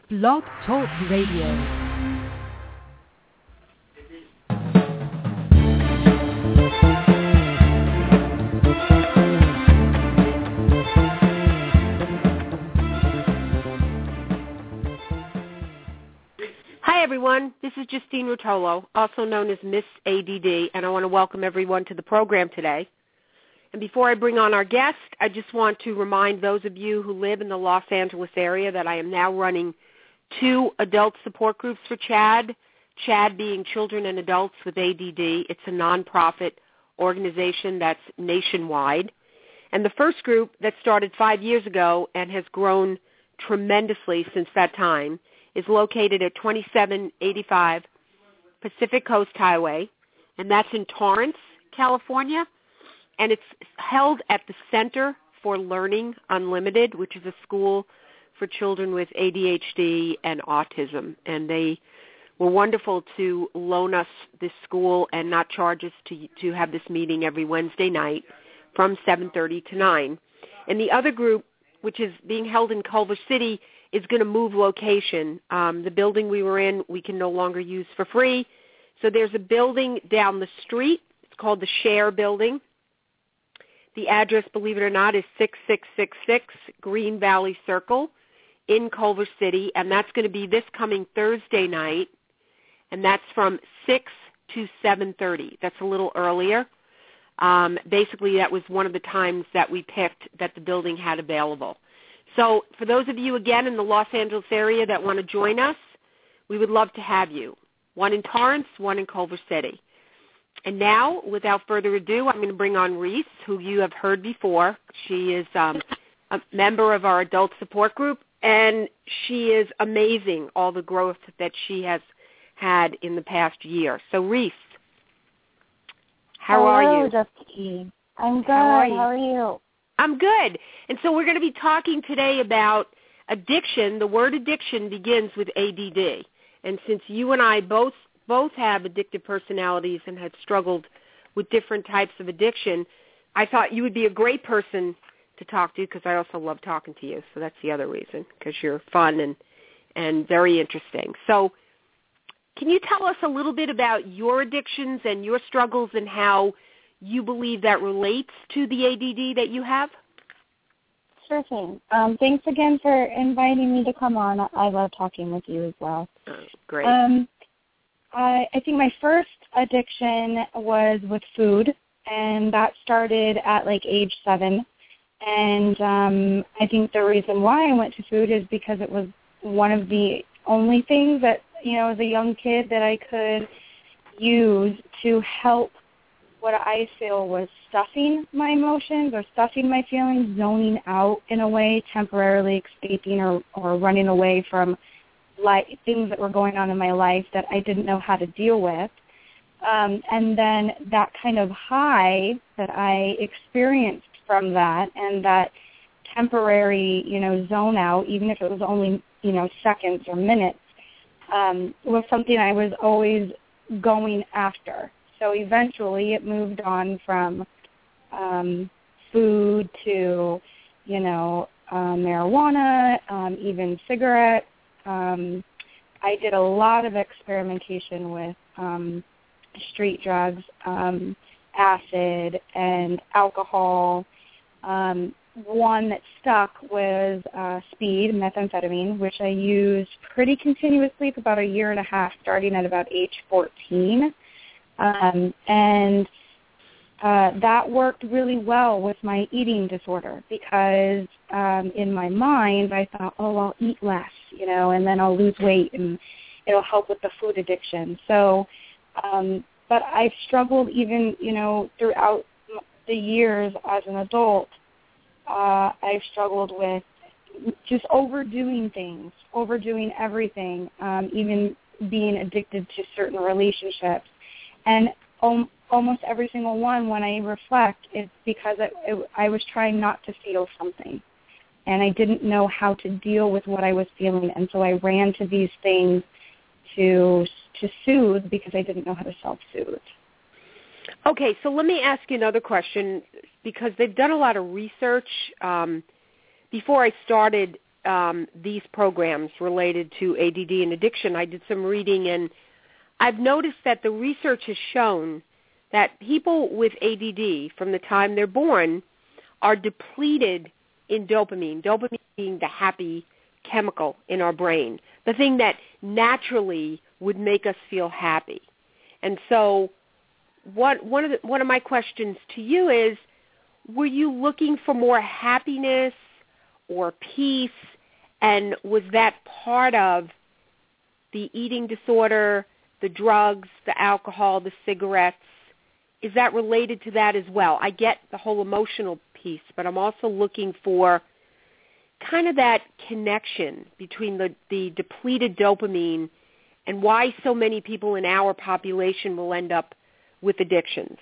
Blog Talk Radio. Hi everyone, this is Justine Rotolo, also known as Miss ADD, and I want to welcome everyone to the program today. And before I bring on our guest, I just want to remind those of you who live in the Los Angeles area that I am now running 2 adult support groups for CHADD, CHADD being Children and Adults with ADD. It's a nonprofit organization that's nationwide. And the first group that started 5 years ago and has grown tremendously since that time is located at 2785 Pacific Coast Highway, and that's in Torrance, California. And it's held at the Center for Learning Unlimited, which is a school for children with ADHD and autism. And they were wonderful to loan us this school and not charge us to have this meeting every Wednesday night from 7:30 to 9. And the other group, which is being held in Culver City, is going to move location. The building we were in, we can no longer use for free. So there's a building down the street. It's called the Share Building. The address, believe it or not, is 6666 Green Valley Circle in Culver City, and that's going to be this coming Thursday night, and that's from 6 to 7:30. That's a little earlier. Basically, that was one of the times that we picked that the building had available. So for those of you, again, in the Los Angeles area that want to join us, we would love to have you. 1 in Torrance, 1 in Culver City. And now, without further ado, I'm going to bring on Reese, who you have heard before. She is a member of our adult support group, and she is amazing, all the growth that she has had in the past year. So, Reese, how are you? Hello, Justine. I'm good. How are you? I'm good. And so we're going to be talking today about addiction. The word addiction begins with ADD. And since you and I both have addictive personalities and had struggled with different types of addiction, I thought you would be a great person to talk to because I also love talking to you. So that's the other reason, because you're fun and very interesting. So can you tell us a little bit about your addictions and your struggles and how you believe that relates to the ADD that you have? Sure thing. Thanks again for inviting me to come on. I love talking with you as well. Great. I think my first addiction was with food, and that started at like age 7. And I think the reason why I went to food is because it was one of the only things that, as a young kid that I could use to help what I feel was stuffing my emotions or stuffing my feelings, zoning out in a way, temporarily escaping or running away from things that were going on in my life that I didn't know how to deal with. And then that kind of high that I experienced from that and that temporary, zone out, even if it was only, seconds or minutes, was something I was always going after. So eventually it moved on from food to, marijuana, even cigarettes. I did a lot of experimentation with street drugs, acid, and alcohol. One that stuck was speed, methamphetamine, which I used pretty continuously for about a year and a half, starting at about age 14. And that worked really well with my eating disorder because in my mind I thought, I'll eat less, and then I'll lose weight and it'll help with the food addiction. So, but I've struggled even, throughout the years as an adult. I've struggled with just overdoing things, overdoing everything, even being addicted to certain relationships. And almost every single one, when I reflect, it's because I was trying not to feel something. And I didn't know how to deal with what I was feeling. And so I ran to these things to soothe because I didn't know how to self-soothe. Okay, so let me ask you another question because they've done a lot of research. Before I started these programs related to ADD and addiction, I did some reading, and I've noticed that the research has shown that people with ADD from the time they're born are depleted in dopamine, dopamine being the happy chemical in our brain, the thing that naturally would make us feel happy. And so one of my questions to you is, were you looking for more happiness or peace, and was that part of the eating disorder, the drugs, the alcohol, the cigarettes? Is that related to that as well? I get the whole emotional piece, but I'm also looking for kind of that connection between the depleted dopamine and why so many people in our population will end up with addictions.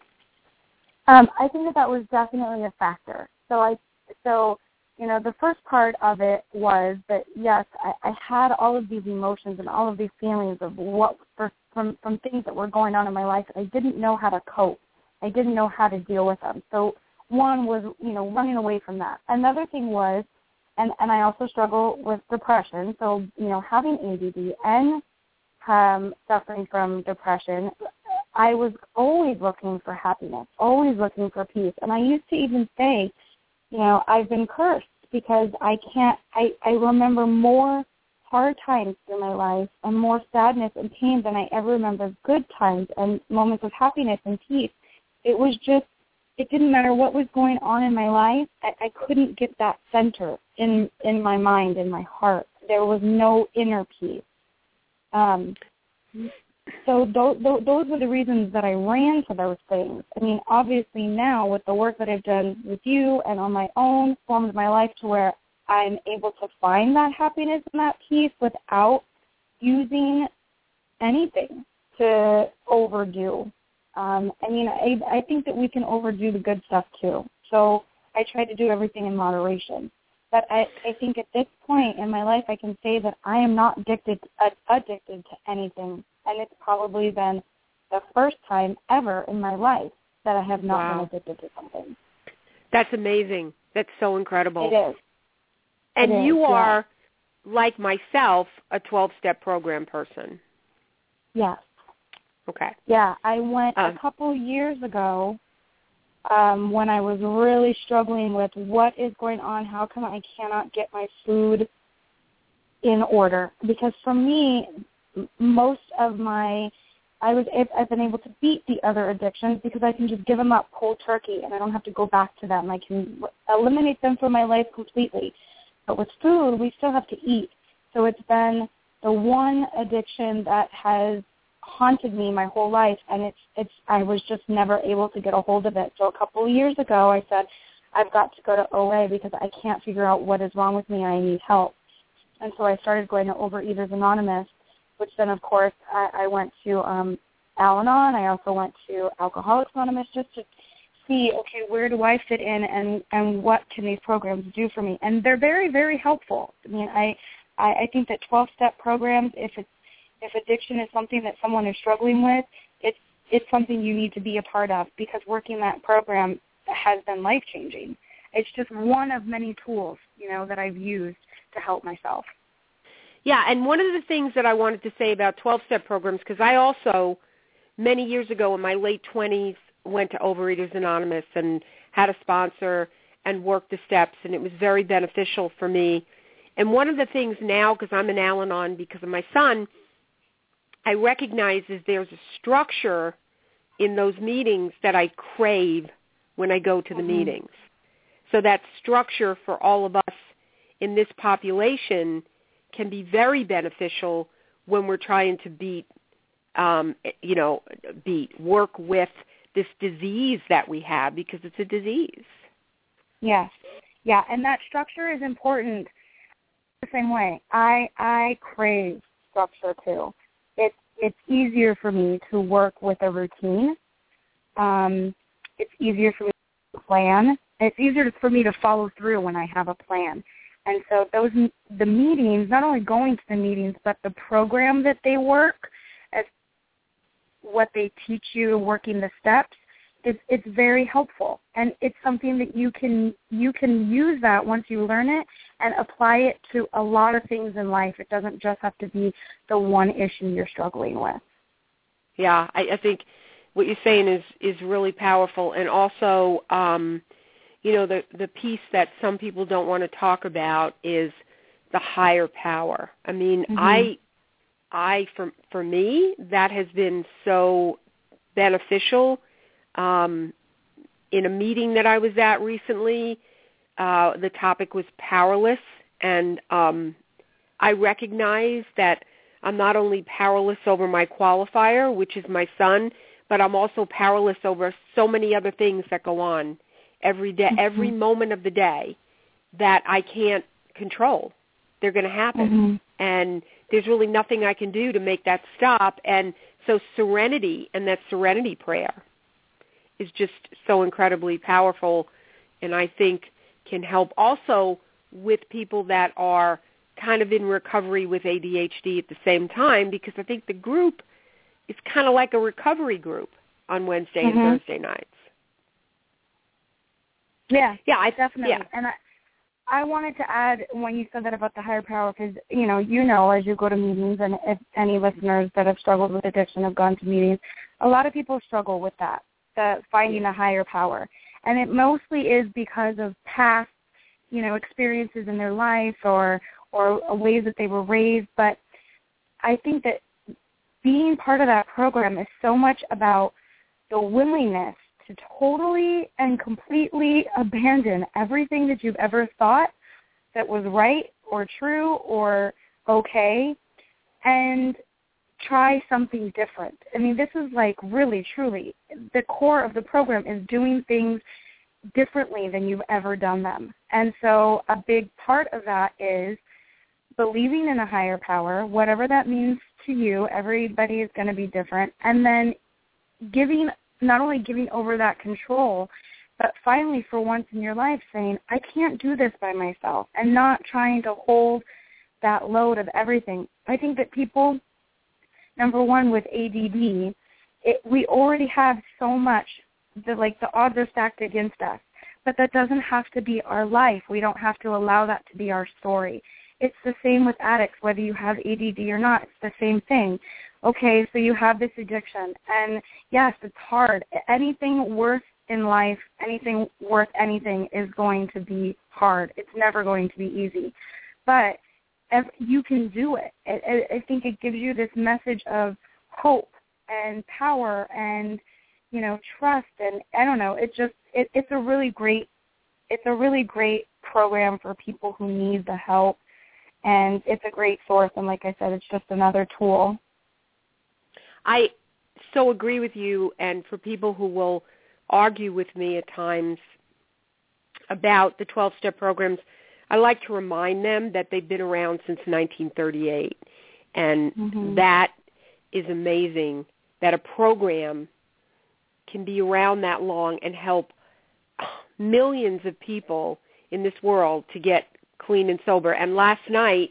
I think that was definitely a factor. So the first part of it was that, yes, I had all of these emotions and all of these feelings of from things that were going on in my life. I didn't know how to cope. I didn't know how to deal with them. So one was, running away from that. Another thing was, and I also struggle with depression. So, having ADD and suffering from depression, I was always looking for happiness, always looking for peace. And I used to even say, I've been cursed because I remember more hard times in my life and more sadness and pain than I ever remember good times and moments of happiness and peace. It didn't matter what was going on in my life. I couldn't get that center in my mind, in my heart. There was no inner peace. So those were the reasons that I ran to those things. I mean, obviously now with the work that I've done with you and on my own, formed my life to where I'm able to find that happiness and that peace without using anything to overdo. I think that we can overdo the good stuff too. So I try to do everything in moderation. But I think at this point in my life, I can say that I am not addicted to anything. And it's probably been the first time ever in my life that I have not been addicted to something. That's amazing. That's so incredible. It is. And you are, like myself, a 12-step program person. Yes. Okay. Yeah, I went a couple years ago when I was really struggling with what is going on, how come I cannot get my food in order. Because for me, most of I've been able to beat the other addictions because I can just give them up cold turkey and I don't have to go back to them. I can eliminate them from my life completely. But with food, we still have to eat. So it's been the one addiction that has haunted me my whole life, and I was just never able to get a hold of it. So a couple of years ago, I said, I've got to go to OA because I can't figure out what is wrong with me and I need help. And so I started going to Overeaters Anonymous, which then, of course, I went to Al-Anon. I also went to Alcoholics Anonymous just to see, okay, where do I fit in and what can these programs do for me? And they're very, very helpful. I mean, I think that 12-step programs, if addiction is something that someone is struggling with, it's something you need to be a part of because working that program has been life-changing. It's just one of many tools, that I've used to help myself. Yeah, and one of the things that I wanted to say about 12-step programs, because I also, many years ago in my late 20s, went to Overeaters Anonymous and had a sponsor and worked the steps, and it was very beneficial for me. And one of the things now, because I'm in Al-Anon because of my son, I recognize is there's a structure in those meetings that I crave when I go to the meetings. So that structure for all of us in this population can be very beneficial when we're trying to work with this disease that we have because it's a disease. Yes. Yeah, and that structure is important the same way. I crave structure too. It's easier for me to work with a routine. It's easier for me to plan. It's easier for me to follow through when I have a plan. And so the meetings, not only going to the meetings, but the program that they work, as what they teach you, working the steps, it's very helpful. And it's something that you can use that once you learn it and apply it to a lot of things in life. It doesn't just have to be the one issue you're struggling with. Yeah, I think what you're saying is really powerful. And also, the piece that some people don't want to talk about is the higher power. I mean, for me, that has been so beneficial. In a meeting that I was at recently, the topic was powerless, and I recognize that I'm not only powerless over my qualifier, which is my son, but I'm also powerless over so many other things that go on every day, every moment of the day that I can't control. They're going to happen, and there's really nothing I can do to make that stop. And so serenity and that serenity prayer is just so incredibly powerful, and I think can help also with people that are kind of in recovery with ADHD at the same time, because I think the group is kind of like a recovery group on Wednesday and Thursday nights. Yeah, definitely. Yeah. And I wanted to add, when you said that about the higher power, because, you know, as you go to meetings, and if any listeners that have struggled with addiction have gone to meetings, a lot of people struggle with that, finding a higher power. And it mostly is because of past, experiences in their life or ways that they were raised. But I think that being part of that program is so much about the willingness to totally and completely abandon everything that you've ever thought that was right or true or okay, and try something different. I mean, this is like really, truly, the core of the program is doing things differently than you've ever done them. And so a big part of that is believing in a higher power, whatever that means to you. Everybody is going to be different. And then not only giving over that control, but finally for once in your life saying, I can't do this by myself, and not trying to hold that load of everything. I think that people, number one, with ADD, we already have so much, the odds are stacked against us, but that doesn't have to be our life. We don't have to allow that to be our story. It's the same with addicts, whether you have ADD or not. It's the same thing. Okay, so you have this addiction, and yes, it's hard. Anything worth in life, anything worth anything is going to be hard. It's never going to be easy. But you can do it. I think it gives you this message of hope and power and, trust, and I don't know. It's a really great program for people who need the help, and it's a great source. And like I said, it's just another tool. I so agree with you, and for people who will argue with me at times about the 12-step programs, I like to remind them that they've been around since 1938, and that is amazing that a program can be around that long and help millions of people in this world to get clean and sober. And last night,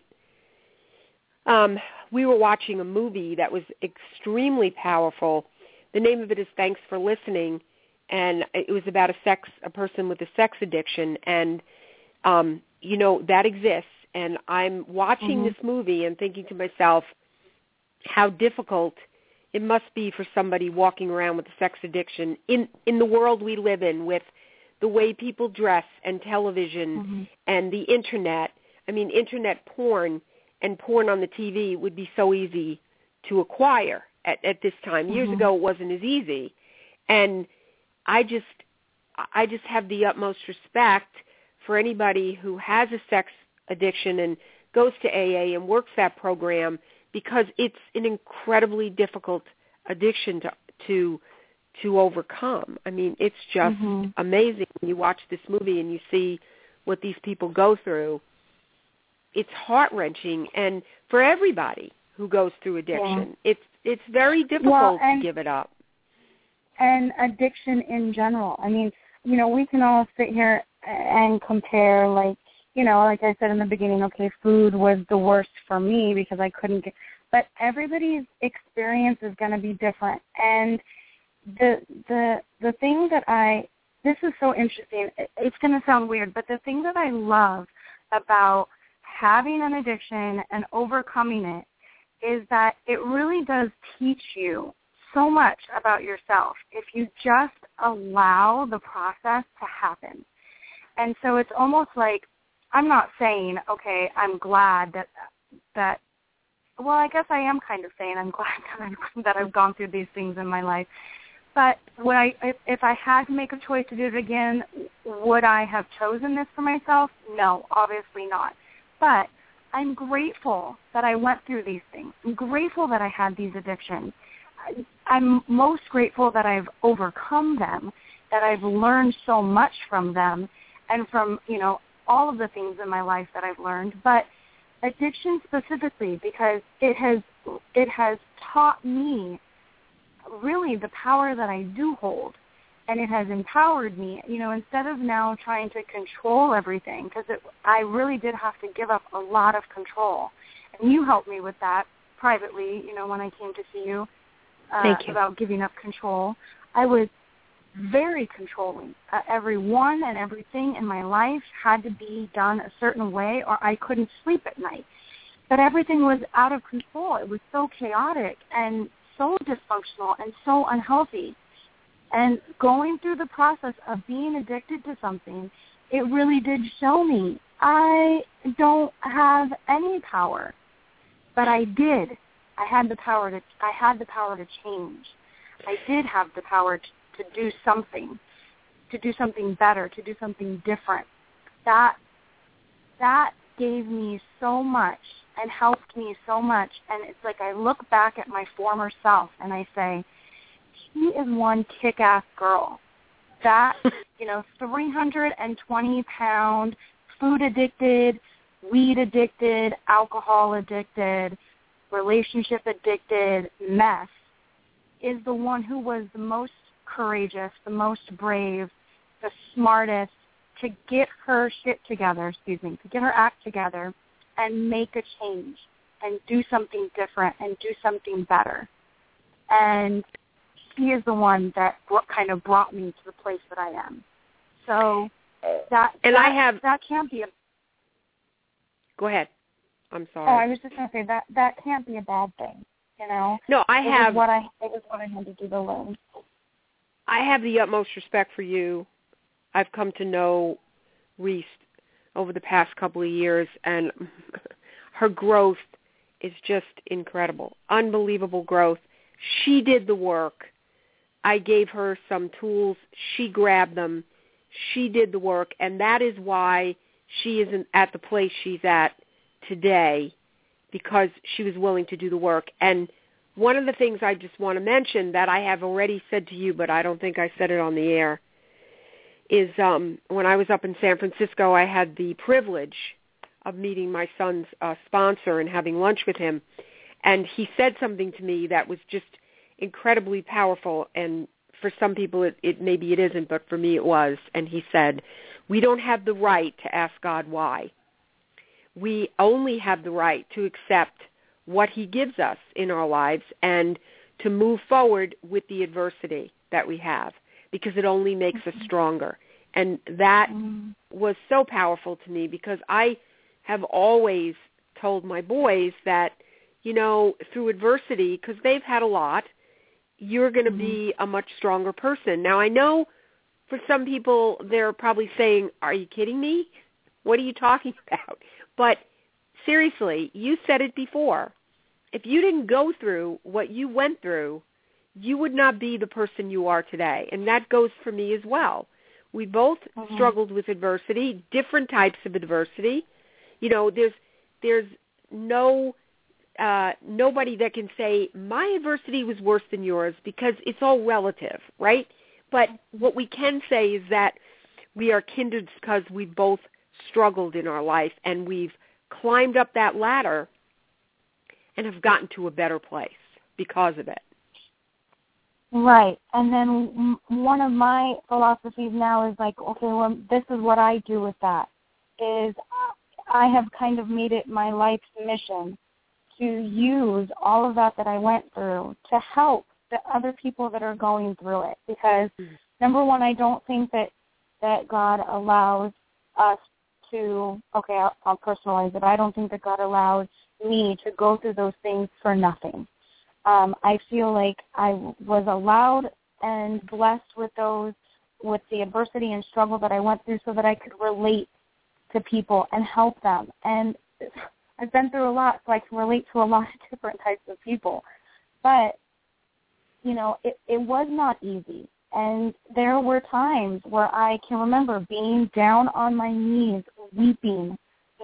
we were watching a movie that was extremely powerful. The name of it is Thanks for Listening, and it was about a person with a sex addiction, and that exists. And I'm watching this movie and thinking to myself how difficult it must be for somebody walking around with a sex addiction in the world we live in, with the way people dress and television and the Internet. I mean, Internet porn and porn on the TV would be so easy to acquire at this time. Years ago, it wasn't as easy. And I just have the utmost respect for anybody who has a sex addiction and goes to AA and works that program, because it's an incredibly difficult addiction to overcome. I mean, it's just amazing when you watch this movie and you see what these people go through. It's heart-wrenching, and for everybody who goes through addiction, it's very difficult to give it up. And addiction in general. I mean, we can all sit here and compare, like I said in the beginning, okay, food was the worst for me because I couldn't get, but everybody's experience is going to be different. And the thing that this is so interesting. It's going to sound weird, but the thing that I love about having an addiction and overcoming it is that it really does teach you so much about yourself if you just allow the process to happen. And so it's almost like, I'm not saying, okay, I'm glad that well, I guess I am kind of saying I'm glad that I've gone through these things in my life. But if I had to make a choice to do it again, would I have chosen this for myself? No, obviously not. But I'm grateful that I went through these things. I'm grateful that I had these addictions. I'm most grateful that I've overcome them, that I've learned so much from them and from, all of the things in my life that I've learned. But addiction specifically, because it has taught me really the power that I do hold, and it has empowered me, instead of now trying to control everything, because I really did have to give up a lot of control. And you helped me with that privately, when I came to see you, Thank you. About giving up control. I was very controlling. Everyone and everything in my life had to be done a certain way or I couldn't sleep at night. But everything was out of control. It was so chaotic and so dysfunctional and so unhealthy. And going through the process of being addicted to something, it really did show me I don't have any power. But I did. I had the power to change. I did have the power to do something better, to do something different. That gave me so much and helped me so much. And it's like I look back at my former self and I say, she is one kick-ass girl. That, 320-pound, food-addicted, weed-addicted, alcohol-addicted, relationship-addicted mess is the one who was the most courageous, the most brave, the smartest to get her act together and make a change and do something different and do something better. And she is the one that kind of brought me to the place that I am. So that can't be a... Go ahead. I'm sorry. Oh, I was just going to say that can't be a bad thing, No, It was what I had to do to learn. I have the utmost respect for you. I've come to know Reese over the past couple of years, and her growth is just incredible. Unbelievable growth. She did the work. I gave her some tools. She grabbed them. She did the work, and that is why she isn't at the place she's at today, because she was willing to do the work. And one of the things I just want to mention that I have already said to you, but I don't think I said it on the air, is when I was up in San Francisco, I had the privilege of meeting my son's sponsor and having lunch with him. And he said something to me that was just incredibly powerful. And for some people, maybe it isn't, but for me it was. And he said, we don't have the right to ask God why. We only have the right to accept what he gives us in our lives and to move forward with the adversity that we have, because it only makes us stronger. And that was so powerful to me, because I have always told my boys that, through adversity, because they've had a lot, you're going to be a much stronger person. Now, I know for some people they're probably saying, are you kidding me? What are you talking about? But seriously, you said it before. If you didn't go through what you went through, you would not be the person you are today. And that goes for me as well. We both struggled with adversity, different types of adversity. There's no nobody that can say my adversity was worse than yours, because it's all relative, right? But what we can say is that we are kindred because we both struggled in our life, and we've climbed up that ladder and have gotten to a better place because of it. Right. And then one of my philosophies now is like, okay, well, this is what I do with that, is I have kind of made it my life's mission to use all of that I went through to help the other people that are going through it. Because, number one, I don't think that God allows us to, okay, I'll personalize it. I don't think that God allowed me to go through those things for nothing. I feel like I was allowed and blessed with the adversity and struggle that I went through so that I could relate to people and help them. And I've been through a lot, so I can relate to a lot of different types of people. But, you know, it was not easy. And there were times where I can remember being down on my knees, weeping,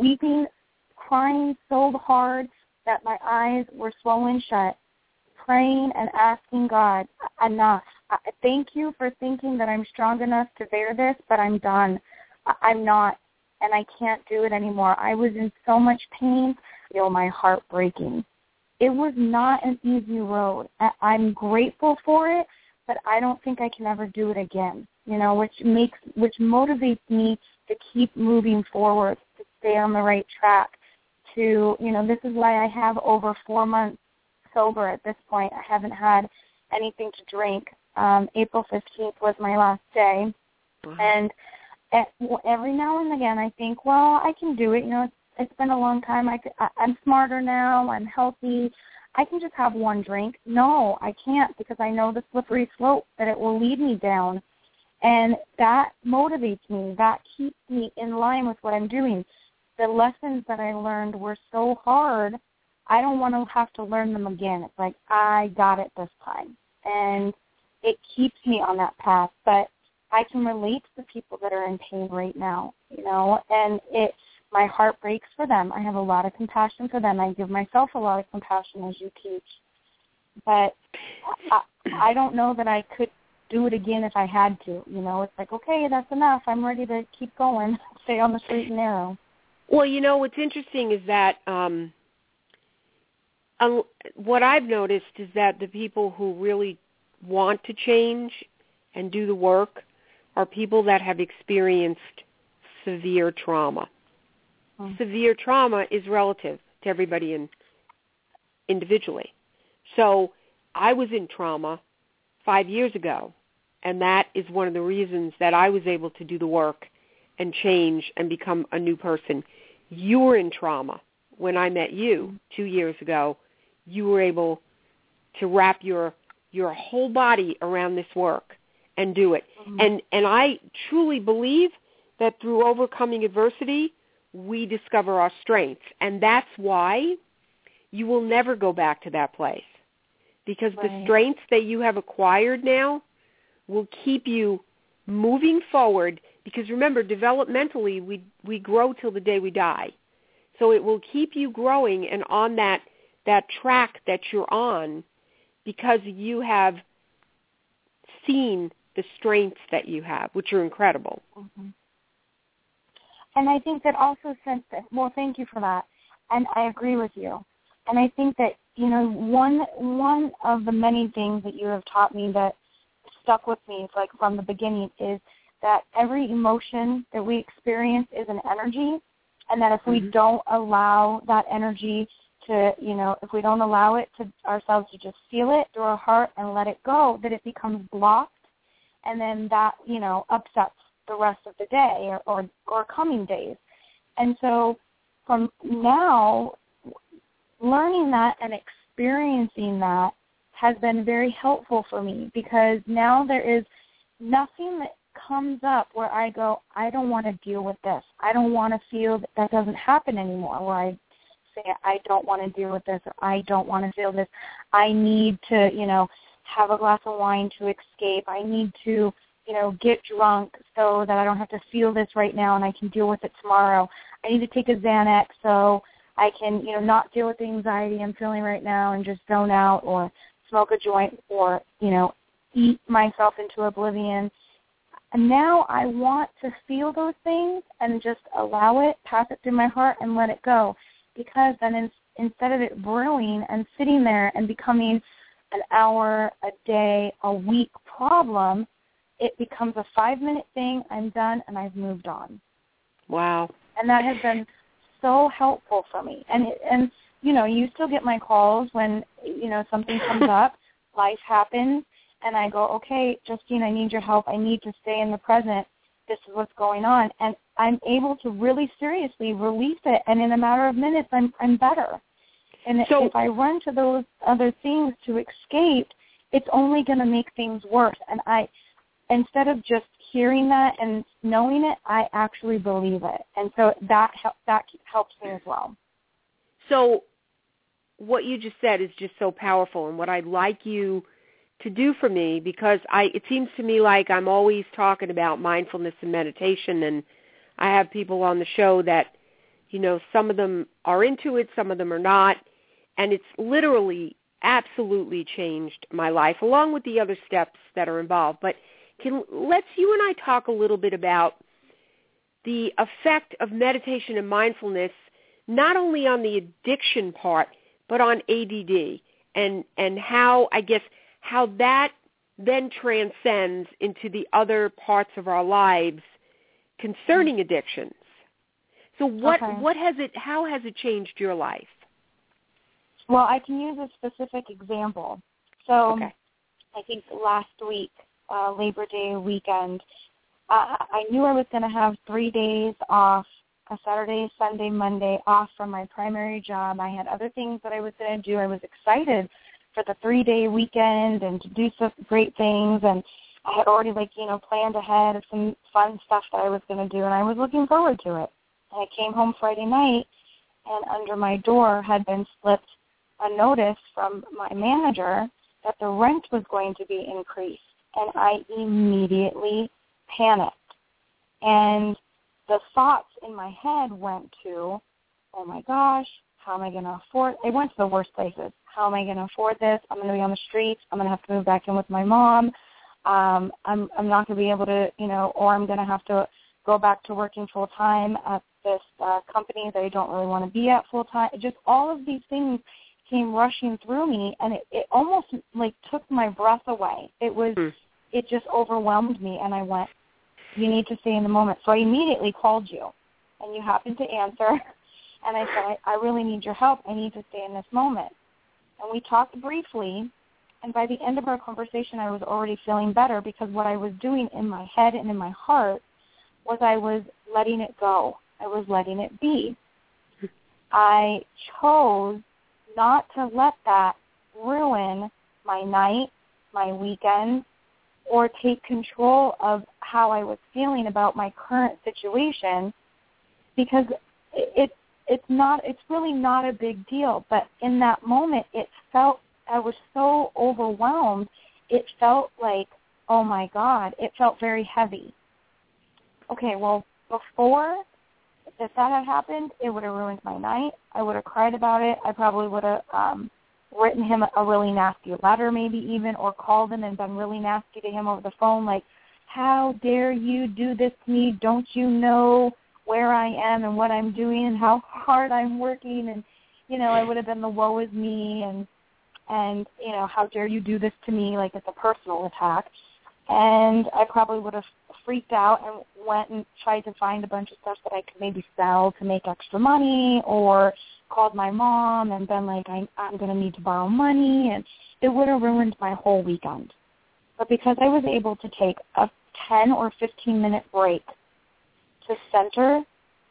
crying so hard that my eyes were swollen shut, praying and asking God, enough. Thank you for thinking that I'm strong enough to bear this, but I'm done. I'm not, and I can't do it anymore. I was in so much pain, my heart breaking. It was not an easy road. I'm grateful for it, but I don't think I can ever do it again, which motivates me to keep moving forward, to stay on the right track, this is why I have over 4 months sober at this point. I haven't had anything to drink. April 15th was my last day. Wow. And every now and again I think, well, I can do it. It's been a long time. I'm smarter now. I'm healthy. I can just have one drink. No, I can't, because I know the slippery slope that it will lead me down. And that motivates me. That keeps me in line with what I'm doing. The lessons that I learned were so hard, I don't want to have to learn them again. It's like, I got it this time. And it keeps me on that path. But I can relate to the people that are in pain right now, and my heart breaks for them. I have a lot of compassion for them. I give myself a lot of compassion, as you teach. But I don't know that I could do it again if I had to. It's like, okay, that's enough. I'm ready to keep going, stay on the straight and narrow. Well, what's interesting is that what I've noticed is that the people who really want to change and do the work are people that have experienced severe trauma. Oh. Severe trauma is relative to everybody individually. So I was in trauma 5 years ago, and that is one of the reasons that I was able to do the work and change and become a new person. You were in trauma when I met you 2 years ago. You were able to wrap your whole body around this work and do it. Mm-hmm. And I truly believe that through overcoming adversity, we discover our strengths. And that's why you will never go back to that place. Because right. The strengths that you have acquired now will keep you moving forward. Because remember, developmentally, we grow till the day we die. So it will keep you growing and on that track that you're on, because you have seen the strengths that you have, which are incredible. Mm-hmm. And I think that also well, thank you for that. And I agree with you. And I think that, one of the many things that you have taught me that stuck with me, like from the beginning, is that every emotion that we experience is an energy, and that if we don't allow that energy to, if we don't allow it to ourselves to just feel it through our heart and let it go, that it becomes blocked, and then that, upsets the rest of the day or coming days. And so from now, learning that and experiencing that has been very helpful for me, because now there is nothing that comes up where I go, I don't want to deal with this. I don't want to feel that doesn't happen anymore, where I say, I don't want to deal with this, or I don't want to feel this. I need to, have a glass of wine to escape. I need to, get drunk so that I don't have to feel this right now and I can deal with it tomorrow. I need to take a Xanax so I can, not deal with the anxiety I'm feeling right now and just zone out, or smoke a joint, or, eat myself into oblivion. And now I want to feel those things and just allow it, pass it through my heart, and let it go. Because then instead of it brewing and sitting there and becoming an hour, a day, a week problem, it becomes a 5-minute thing. I'm done, and I've moved on. Wow. And that has been so helpful for me. And you still get my calls when, something comes up, life happens, and I go, okay, Justine, I need your help. I need to stay in the present. This is what's going on. And I'm able to really seriously release it, and in a matter of minutes, I'm better. And so, if I run to those other things to escape, it's only going to make things worse. And instead of just hearing that and knowing it, I actually believe it. And so that helps me as well. So what you just said is just so powerful, and what I'd like you to do for me, because it seems to me like I'm always talking about mindfulness and meditation, and I have people on the show that, some of them are into it, some of them are not, and it's literally absolutely changed my life, along with the other steps that are involved. But let's you and I talk a little bit about the effect of meditation and mindfulness, not only on the addiction part, but on ADD, and how that then transcends into the other parts of our lives concerning addictions. So how has it changed your life? Well, I can use a specific example. So I think last week, Labor Day weekend, I knew I was going to have 3 days off, a Saturday, Sunday, Monday off from my primary job. I had other things that I was going to do. I was excited for the 3-day weekend and to do some great things, and I had already planned ahead of some fun stuff that I was going to do, and I was looking forward to it. And I came home Friday night, and under my door had been slipped a notice from my manager that the rent was going to be increased, and I immediately panicked. And the thoughts in my head went to, oh my gosh, how am I going to afford? It went to the worst places. How am I going to afford this? I'm going to be on the streets. I'm going to have to move back in with my mom. I'm not going to be able to, or I'm going to have to go back to working full-time at this company that I don't really want to be at full-time. Just all of these things came rushing through me, and it almost took my breath away. It just overwhelmed me, and I went, you need to stay in the moment. So I immediately called you, and you happened to answer, and I said, I really need your help. I need to stay in this moment. And we talked briefly, and by the end of our conversation, I was already feeling better, because what I was doing in my head and in my heart was I was letting it go. I was letting it be. I chose not to let that ruin my night, my weekend, or take control of how I was feeling about my current situation, because it's really not a big deal. But in that moment, I was so overwhelmed. It felt like, oh my God, it felt very heavy. Okay, well, before, if that had happened, it would have ruined my night. I would have cried about it. I probably would have written him a really nasty letter, maybe even, or called him and been really nasty to him over the phone, like, how dare you do this to me? Don't you know where I am and what I'm doing and how hard I'm working? And, I would have been the woe is me, and how dare you do this to me, like it's a personal attack. And I probably would have freaked out and went and tried to find a bunch of stuff that I could maybe sell to make extra money, or called my mom and been like, I'm going to need to borrow money, and it would have ruined my whole weekend. But because I was able to take a 10 or 15-minute break to center,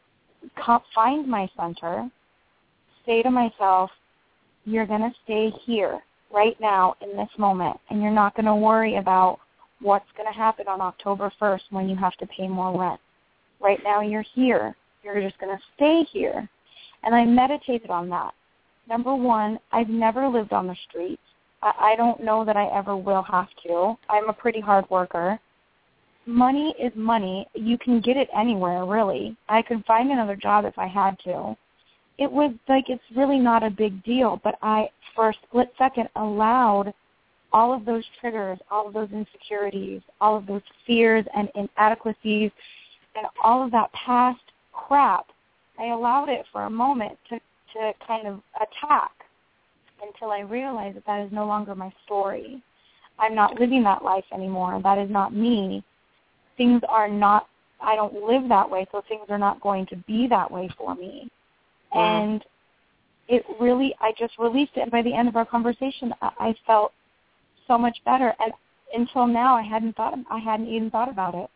find my center, say to myself, you're going to stay here right now in this moment, and you're not going to worry about what's going to happen on October 1st when you have to pay more rent. Right now you're here. You're just going to stay here. And I meditated on that. Number one, I've never lived on the streets. I don't know that I ever will have to. I'm a pretty hard worker. Money is money. You can get it anywhere, really. I could find another job if I had to. It was like, it's really not a big deal, but I, for a split second, allowed all of those triggers, all of those insecurities, all of those fears and inadequacies, and all of that past crap, I allowed it for a moment to kind of attack until I realized that is no longer my story. I'm not living that life anymore. That is not me. Things are not, I don't live that way, so things are not going to be that way for me. Wow. And it really, I just released it, and by the end of our conversation, I felt so much better. And until now, I hadn't even thought about it.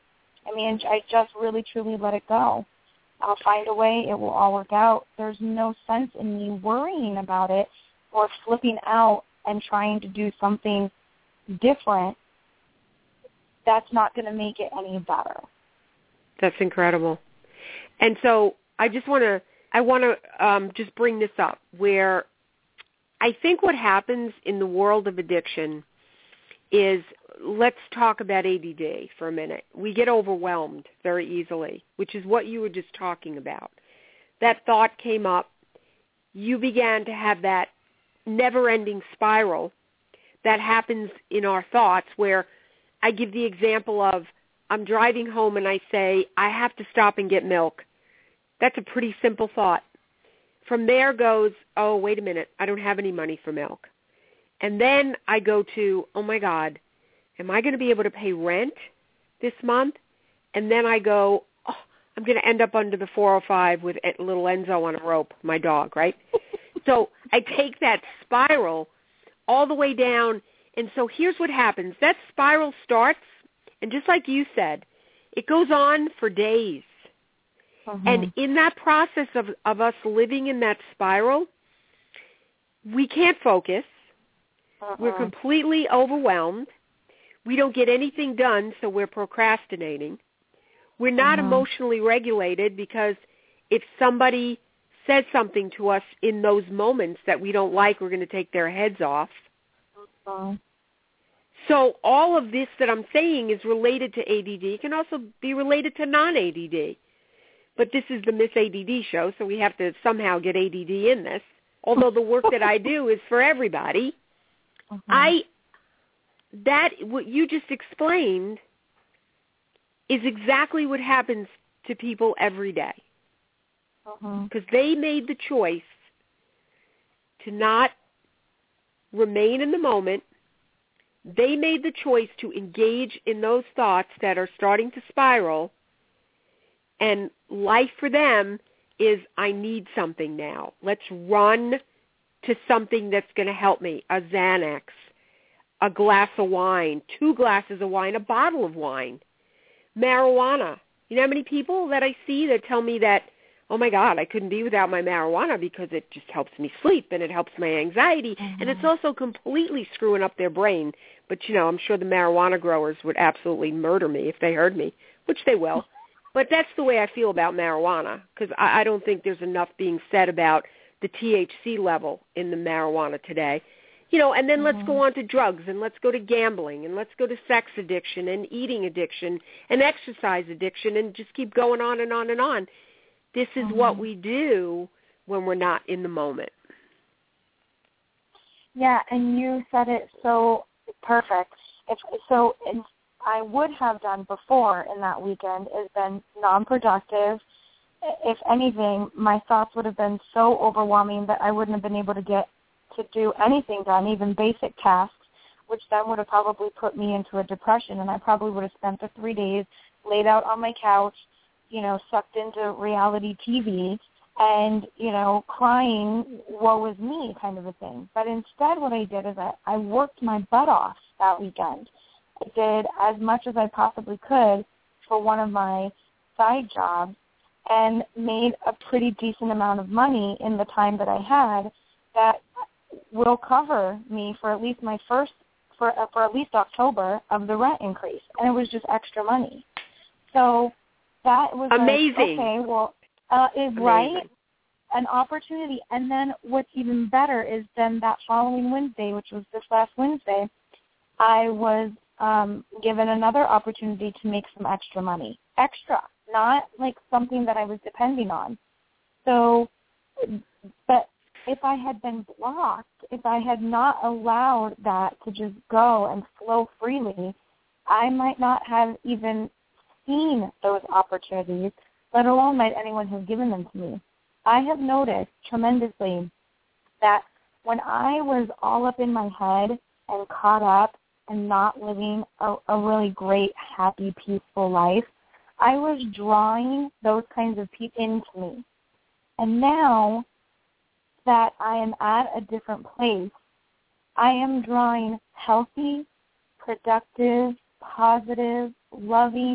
I mean, I just really, truly let it go. I'll find a way. It will all work out. There's no sense in me worrying about it or flipping out and trying to do something different. That's not going to make it any better. That's incredible. And so I want to just bring this up, where I think what happens in the world of addiction is, let's talk about ADD for a minute. We get overwhelmed very easily, which is what you were just talking about. That thought came up. You began to have that never-ending spiral that happens in our thoughts, where I give the example of, I'm driving home and I say, I have to stop and get milk. That's a pretty simple thought. From there goes, oh, wait a minute, I don't have any money for milk. And then I go to, oh, my God, am I going to be able to pay rent this month? And then I go, oh, I'm going to end up under the 405 with little Enzo on a rope, my dog, right? So I take that spiral all the way down. And so here's what happens. That spiral starts, and just like you said, it goes on for days. Mm-hmm. And in that process of us living in that spiral, we can't focus. We're completely overwhelmed. We don't get anything done, so we're procrastinating. We're not emotionally regulated, because if somebody says something to us in those moments that we don't like, we're going to take their heads off. So all of this that I'm saying is related to ADD. It can also be related to non-ADD. But this is the Miss ADD show, so we have to somehow get ADD in this. Although the work that I do is for everybody, what you just explained is exactly what happens to people every day. Because they made the choice to not remain in the moment. They made the choice to engage in those thoughts that are starting to spiral. And life for them is, I need something now. Let's run to something that's going to help me. A Xanax, a glass of wine, 2 glasses of wine, a bottle of wine, marijuana. You know how many people that I see that tell me that, oh, my God, I couldn't be without my marijuana because it just helps me sleep and it helps my anxiety. And it's also completely screwing up their brain. But, I'm sure the marijuana growers would absolutely murder me if they heard me, which they will. But that's the way I feel about marijuana, because I don't think there's enough being said about the THC level in the marijuana today. And then let's go on to drugs, and let's go to gambling, and let's go to sex addiction and eating addiction and exercise addiction, and just keep going on and on and on. This is what we do when we're not in the moment. Yeah, and you said it so perfect. I would have done before in that weekend is been non-productive. If anything, my thoughts would have been so overwhelming that I wouldn't have been able to do anything done, even basic tasks, which then would have probably put me into a depression, and I probably would have spent the 3 days laid out on my couch, sucked into reality TV and, crying, woe is me kind of a thing. But instead what I did is I worked my butt off that weekend. I did as much as I possibly could for one of my side jobs and made a pretty decent amount of money in the time that I had that will cover me for at least for at least October of the rent increase. And it was just extra money. So that was amazing. Okay, well, is right, an opportunity. And then what's even better is then that following Wednesday, which was this last Wednesday, I was given another opportunity to make some extra money. Extra, not like something that I was depending on. So, but if I had been blocked, if I had not allowed that to just go and flow freely, I might not have even seen those opportunities, let alone might anyone have given them to me. I have noticed tremendously that when I was all up in my head and caught up and not living a really great, happy, peaceful life, I was drawing those kinds of people into me. And now that I am at a different place, I am drawing healthy, productive, positive, loving,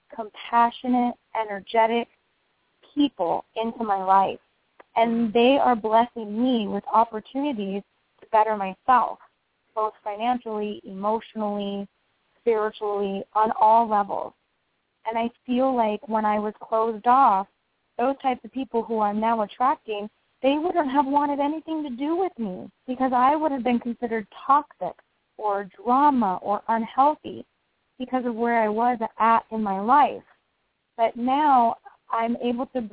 compassionate, energetic people into my life, and they are blessing me with opportunities to better myself, both financially, emotionally, spiritually, on all levels. And I feel like when I was closed off, those types of people who I'm now attracting, they wouldn't have wanted anything to do with me because I would have been considered toxic or drama or unhealthy because of where I was at in my life. But now I'm able to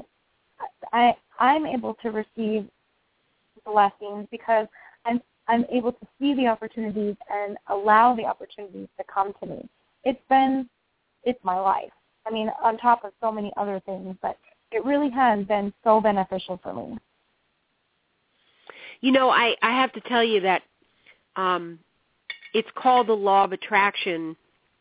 I'm able to receive blessings because I'm able to see the opportunities and allow the opportunities to come to me. It's my life. I mean, on top of so many other things, but it really has been so beneficial for me. You know, I have to tell you that it's called the law of attraction.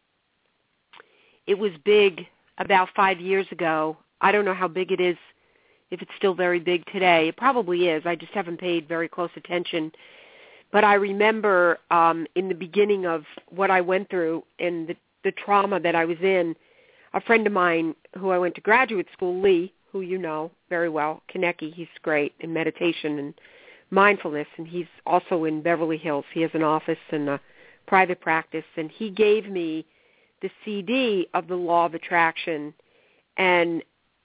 It was big about 5 years ago. I don't know how big it is, if it's still very big today. It probably is. I just haven't paid very close attention. But I remember in the beginning of what I went through and the trauma that I was in, a friend of mine who I went to graduate school, Lee, who you know very well, Konecki, he's great in meditation and mindfulness, and he's also in Beverly Hills. He has an office and a private practice, and he gave me the CD of the Law of Attraction, and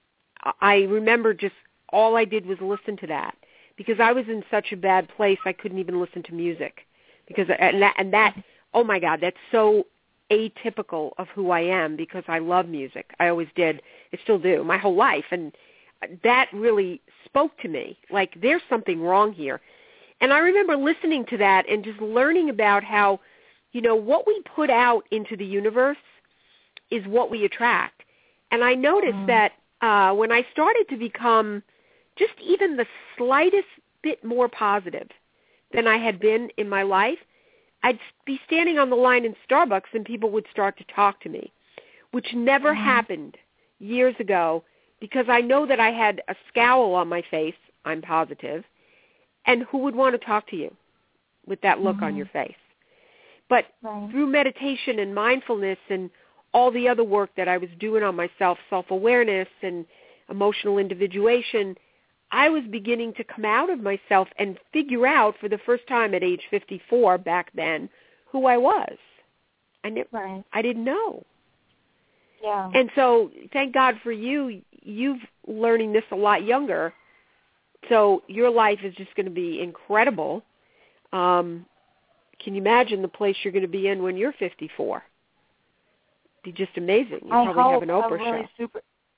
I remember just all I did was listen to that because I was in such a bad place I couldn't even listen to music because and that oh my God, that's so atypical of who I am because I love music. I always did. I still do my whole life, and that really spoke to me. Like there's something wrong here. And I remember listening to that and just learning about how, you know, what we put out into the universe is what we attract. And I noticed that when I started to become just even the slightest bit more positive than I had been in my life, I'd be standing on the line in Starbucks and people would start to talk to me, which never happened years ago because I know that I had a scowl on my face, I'm positive, and who would want to talk to you with that look on your face? But through meditation and mindfulness and all the other work that I was doing on myself, self-awareness and emotional individuation, I was beginning to come out of myself and figure out for the first time at age 54 back then who I was. I didn't know. Yeah. And so thank God for you. You've learning this a lot younger. So your life is just going to be incredible. Can you imagine the place you're going to be in when you're 54? It'd be just amazing. You probably have an Oprah show.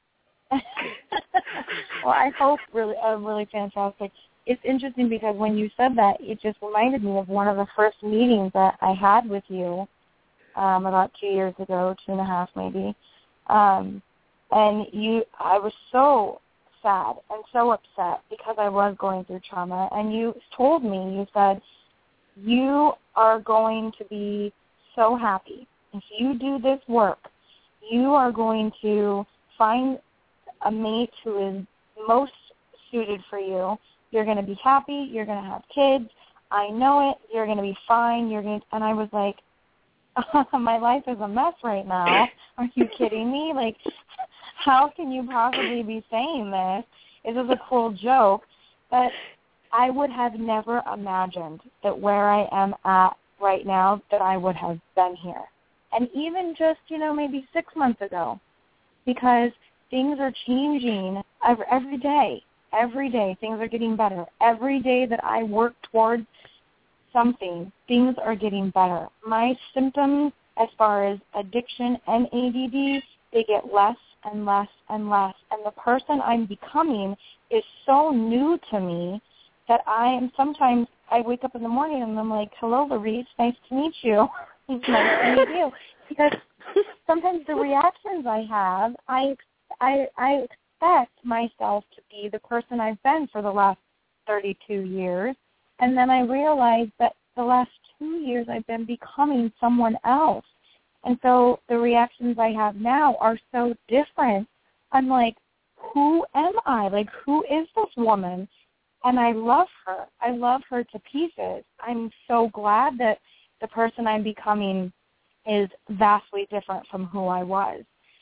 Well, I hope really fantastic. It's interesting because when you said that, it just reminded me of one of the first meetings that I had with you about 2 years ago, 2.5 maybe. And I was so sad and so upset because I was going through trauma. And you told me, you said, you are going to be so happy. If you do this work, you are going to find a mate who is most suited for you. You're going to be happy. You're going to have kids. I know it. You're going to be fine. And I was like, my life is a mess right now. Are you kidding me? Like, how can you possibly be saying this? It was a cruel joke. But I would have never imagined that where I am at right now, that I would have been here. And even just, maybe 6 months ago, because things are changing every day. Every day, things are getting better. Every day that I work towards something, things are getting better. My symptoms as far as addiction and ADD, they get less and less and less. And the person I'm becoming is so new to me that sometimes I wake up in the morning and I'm like, hello, Larice, nice to meet you. It's nice to meet you. Because sometimes the reactions I have, I expect myself to be the person I've been for the last 32 years, and then I realize that the last 2 years I've been becoming someone else. And so the reactions I have now are so different. I'm like, who am I? Like, who is this woman? And I love her. I love her to pieces. I'm so glad that the person I'm becoming is vastly different from who I was.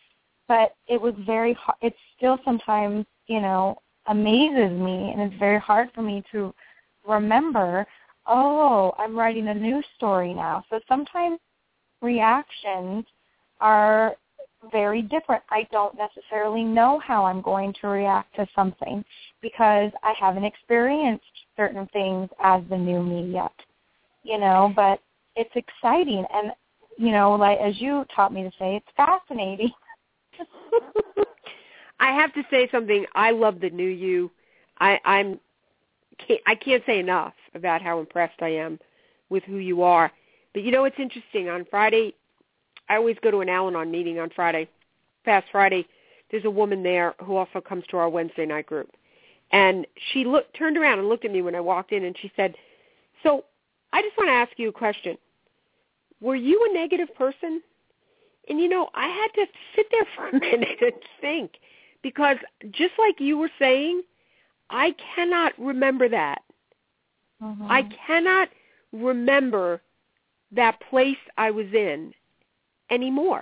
but it was very hard. It still sometimes, amazes me, and it's very hard for me to remember, oh, I'm writing a new story now. So sometimes reactions are very different. I don't necessarily know how I'm going to react to something because I haven't experienced certain things as the new me yet, but it's exciting. And, like as you taught me to say, it's fascinating. I have to say something. I love the new you. I can't say enough about how impressed I am with who you are. But it's interesting. On Friday, I always go to an Al-Anon meeting on Friday. Past Friday, there's a woman there who also comes to our Wednesday night group. And she turned around and looked at me when I walked in, and she said, so I just want to ask you a question. Were you a negative person? And, I had to sit there for a minute and think, because just like you were saying, I cannot remember that. Mm-hmm. I cannot remember that place I was in anymore.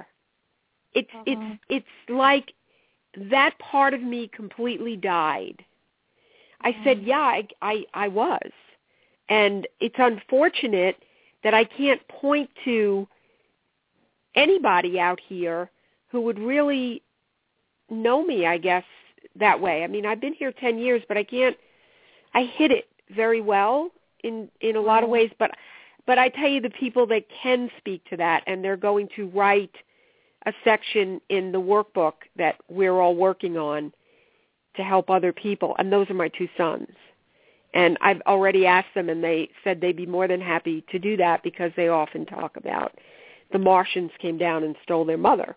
It's like that part of me completely died. I said, yeah, I was. And it's unfortunate that I can't point to anybody out here who would really know me, I guess, that way. I mean, I've been here 10 years, but I hid it very well in a lot of ways, but I tell you, the people that can speak to that, and they're going to write a section in the workbook that we're all working on to help other people, and those are my two sons. And I've already asked them, and they said they'd be more than happy to do that because they often talk about the Martians came down and stole their mother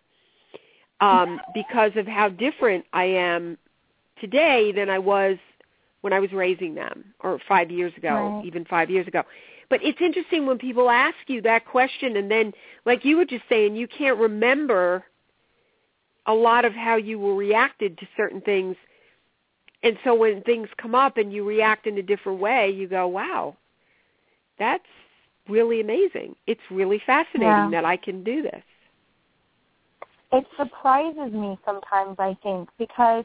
because of how different I am today than I was when I was raising them, or 5 years ago, even 5 years ago. But it's interesting when people ask you that question, and then, like you were just saying, you can't remember a lot of how you were reacted to certain things. And so when things come up and you react in a different way, you go, wow, that's really amazing. It's really fascinating that I can do this. It surprises me sometimes, I think, because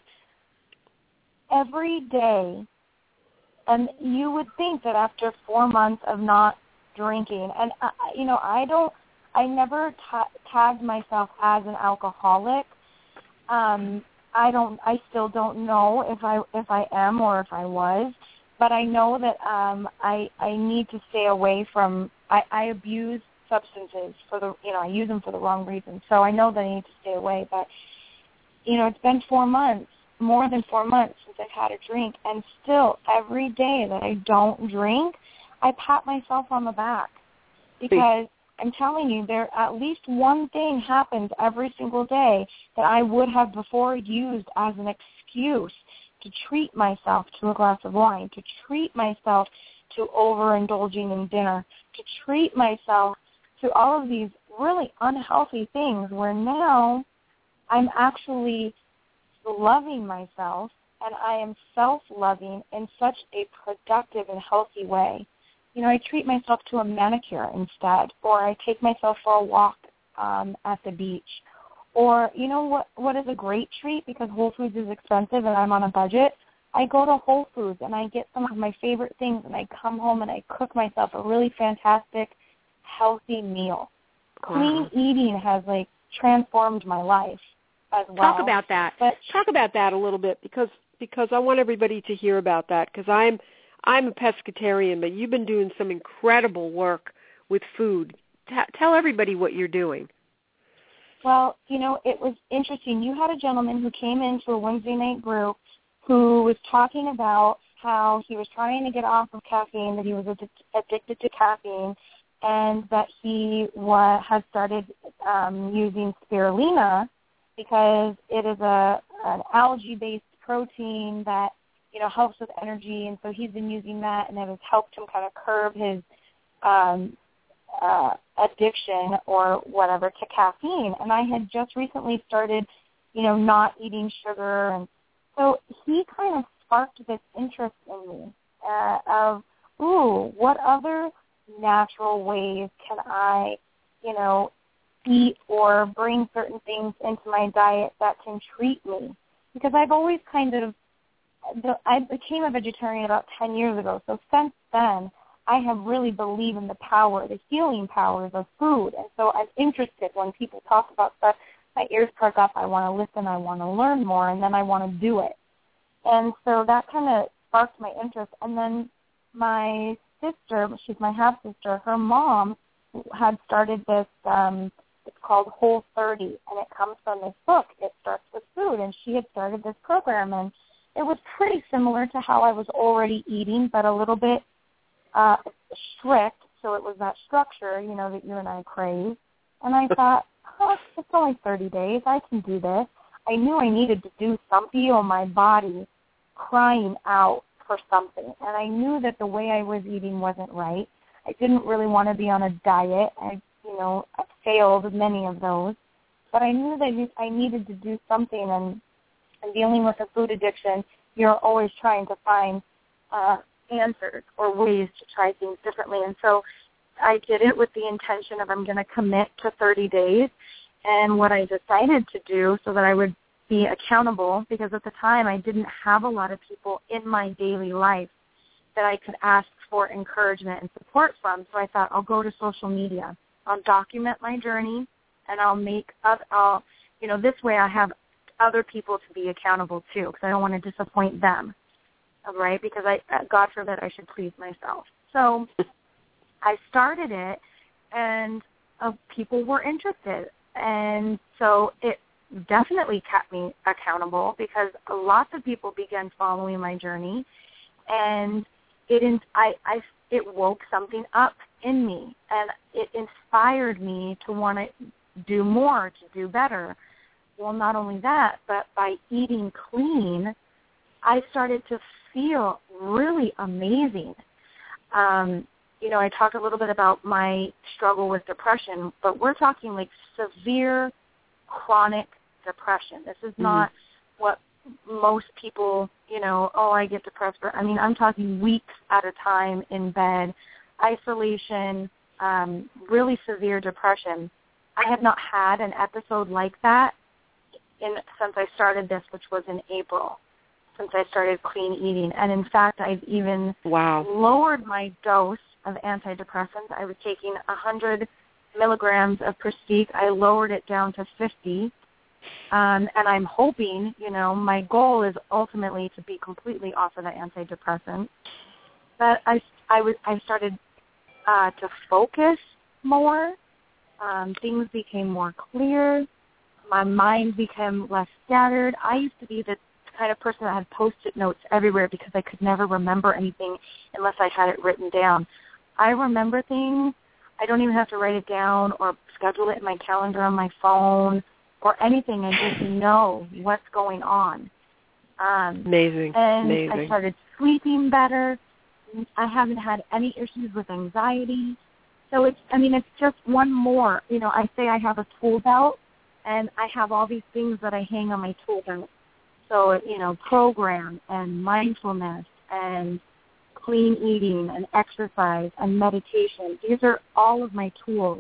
every day, and you would think that after 4 months of not drinking, and I never tagged myself as an alcoholic. I still don't know if I am or if I was, but I know that I need to stay away from. I abuse substances I use them for the wrong reasons. So I know that I need to stay away. But it's been 4 months, more than 4 months since I've had a drink, and still every day that I don't drink, I pat myself on the back because I'm telling you, there at least one thing happens every single day that I would have before used as an excuse to treat myself to a glass of wine, to treat myself to overindulging in dinner, to treat myself to all of these really unhealthy things where now I'm actually loving myself and I am self-loving in such a productive and healthy way. I treat myself to a manicure instead, or I take myself for a walk at the beach. Or, what is a great treat, because Whole Foods is expensive and I'm on a budget, I go to Whole Foods and I get some of my favorite things and I come home and I cook myself a really fantastic, healthy meal. Clean eating has, transformed my life as well. Talk about that. Talk about that a little bit because I want everybody to hear about that, because I'm a pescatarian, but you've been doing some incredible work with food. Tell everybody what you're doing. Well, it was interesting. You had a gentleman who came into a Wednesday night group who was talking about how he was trying to get off of caffeine, that he was addicted to caffeine, and that he has started using spirulina because it is an algae-based protein that helps with energy, and so he's been using that, and it has helped him kind of curb his addiction or whatever to caffeine. And I had just recently started, not eating sugar, and so he kind of sparked this interest in me of, what other natural ways can I, eat or bring certain things into my diet that can treat me. Because I've always I became a vegetarian about 10 years ago. So since then, I have really believed in the power, the healing powers of food. And so I'm interested when people talk about stuff. My ears perk up. I want to listen. I want to learn more. And then I want to do it. And so that kind of sparked my interest. And then my sister, she's my half-sister, her mom had started this, it's called Whole30, and it comes from this book, It Starts with Food, and she had started this program, and it was pretty similar to how I was already eating, but a little bit strict, so it was that structure, that you and I crave. And I thought, it's only 30 days. I can do this. I knew I needed to do something, feel my body crying out for something. And I knew that the way I was eating wasn't right. I didn't really want to be on a diet. I failed many of those. But I knew that I needed to do something. And dealing with a food addiction, you're always trying to find answers or ways to try things differently. And so I did it with the intention of I'm going to commit to 30 days. And what I decided to do so that I would be accountable, because at the time I didn't have a lot of people in my daily life that I could ask for encouragement and support from. So I thought, I'll go to social media. I'll document my journey, and this way I have other people to be accountable to, because I don't want to disappoint them, right? Because God forbid I should please myself. So I started it, and people were interested. And so it definitely kept me accountable, because lots of people began following my journey, and it woke something up in me, and it inspired me to want to do more, to do better. Well, not only that, but by eating clean, I started to feel really amazing. I talked a little bit about my struggle with depression, but we're talking like severe chronic depression. This is not what most people, I get depressed. I'm talking weeks at a time in bed, isolation, really severe depression. I have not had an episode like that since I started this, which was in April, since I started clean eating. And in fact, I've even lowered my dose of antidepressants. I was taking 100 milligrams of Prestique. I lowered it down to 50. And I'm hoping, my goal is ultimately to be completely off of the antidepressant. But I started to focus more. Things became more clear. My mind became less scattered. I used to be the kind of person that had Post-it notes everywhere because I could never remember anything unless I had it written down. I remember things. I don't even have to write it down or schedule it in my calendar on my phone or anything. I just know what's going on. Amazing. And Amazing. I started sleeping better. I haven't had any issues with anxiety. So it's just one more. I say I have a tool belt, and I have all these things that I hang on my tool belt. So, program and mindfulness and clean eating and exercise and meditation. These are all of my tools,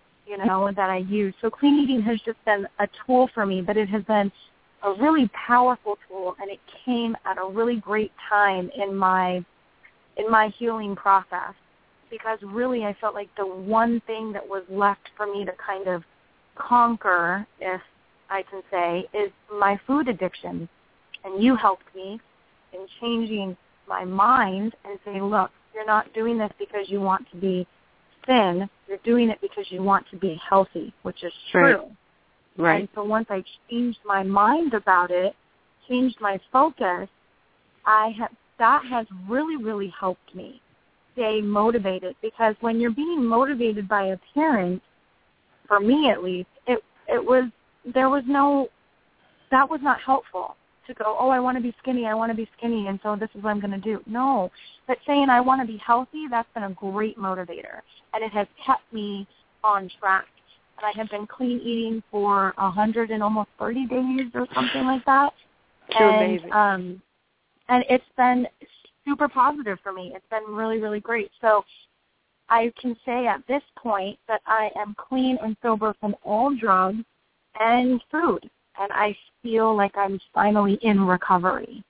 that I use. So clean eating has just been a tool for me, but it has been a really powerful tool, and it came at a really great time in my healing process, because really I felt like the one thing that was left for me to kind of conquer, if I can say, is my food addiction. And you helped me in changing my mind and saying, look, you're not doing this because you want to be thin. You're doing it because you want to be healthy, which is true. Right. And so once I changed my mind about it, changed my focus, that has really, really helped me stay motivated, because when you're being motivated by a parent, for me at least, that was not helpful to go, I want to be skinny, and so this is what I'm going to do. No, but saying I want to be healthy, that's been a great motivator, and it has kept me on track. And I have been clean eating for 100 and almost 30 days or something like that. Amazing. And it's been super positive for me. It's been really, really great. So I can say at this point that I am clean and sober from all drugs and food, and I feel like I'm finally in recovery.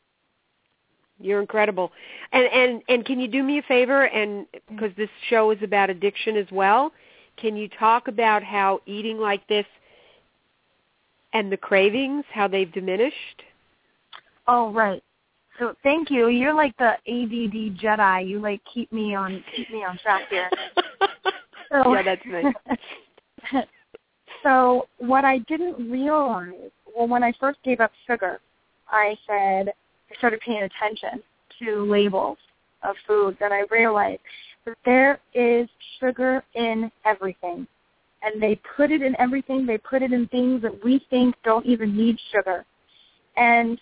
You're incredible. And can you do me a favor, and because this show is about addiction as well, can you talk about how eating like this and the cravings, how they've diminished? Oh, right. So thank you. You're like the ADD Jedi. You like keep me on track here. So, yeah, that's nice. So what I didn't realize, well, when I first gave up sugar, I started paying attention to labels of foods, and I realized that there is sugar in everything. And they put it in everything. They put it in things that we think don't even need sugar. And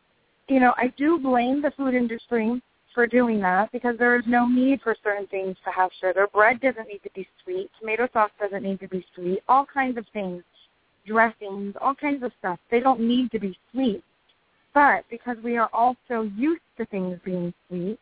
I do blame the food industry for doing that because there is no need for certain things to have sugar. Bread doesn't need to be sweet. Tomato sauce doesn't need to be sweet. All kinds of things, dressings, all kinds of stuff. They don't need to be sweet. But because we are all so used to things being sweet,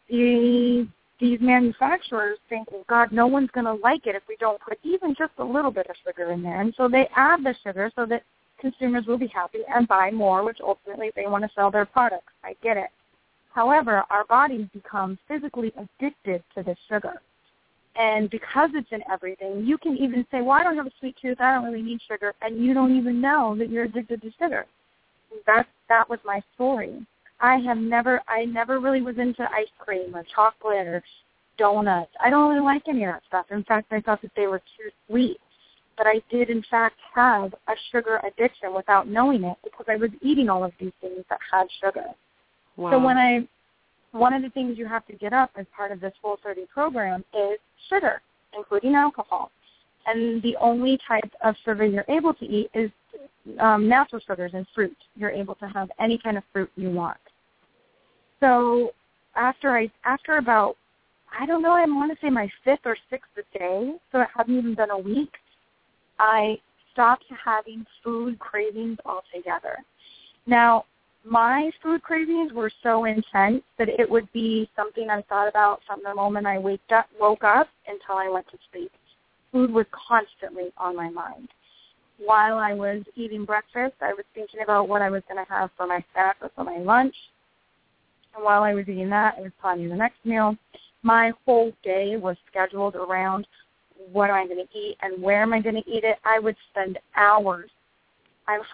these manufacturers think, well, God, no one's going to like it if we don't put even just a little bit of sugar in there. And so they add the sugar so that consumers will be happy and buy more, which ultimately they want to sell their products. I get it. However, our bodies become physically addicted to this sugar. And because it's in everything, you can even say, well, I don't have a sweet tooth, I don't really need sugar, and you don't even know that you're addicted to sugar. That was my story. I never really was into ice cream or chocolate or donuts. I don't really like any of that stuff. In fact, I thought that they were too sweet. But I did, in fact, have a sugar addiction without knowing it because I was eating all of these things that had sugar. Wow. So one of the things you have to get up as part of this Full30 program is sugar, including alcohol. And the only type of sugar you're able to eat is natural sugars and fruit. You're able to have any kind of fruit you want. So after about, I don't know, I want to say my 5th or 6th day, so it hadn't even been a week, I stopped having food cravings altogether. Now, my food cravings were so intense that it would be something I thought about from the moment I woke up until I went to sleep. Food was constantly on my mind. While I was eating breakfast, I was thinking about what I was going to have for my snack or for my lunch. And while I was eating that, I was planning the next meal. My whole day was scheduled around what am I going to eat and where am I going to eat it. I would spend hours. I'm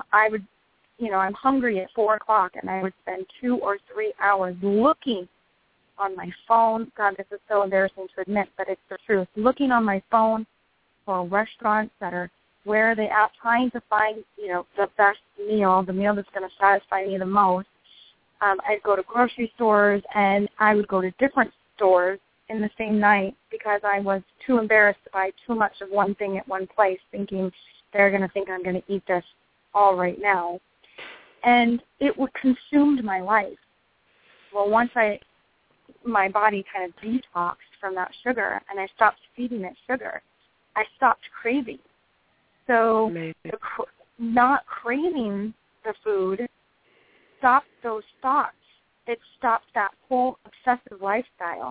hungry at 4 o'clock, and I would spend 2 or 3 hours looking on my phone. God, this is so embarrassing to admit, but it's the truth. Looking on my phone for restaurants that are where they are trying to find, the best meal, the meal that's going to satisfy me the most. I'd go to grocery stores, and I would go to different stores in the same night because I was too embarrassed to buy too much of one thing at one place, thinking they're going to think I'm going to eat this all right now. And it consumed my life. Well, once my body kind of detoxed from that sugar and I stopped feeding it sugar, I stopped craving. So not craving the food stopped those thoughts. It stopped that whole obsessive lifestyle.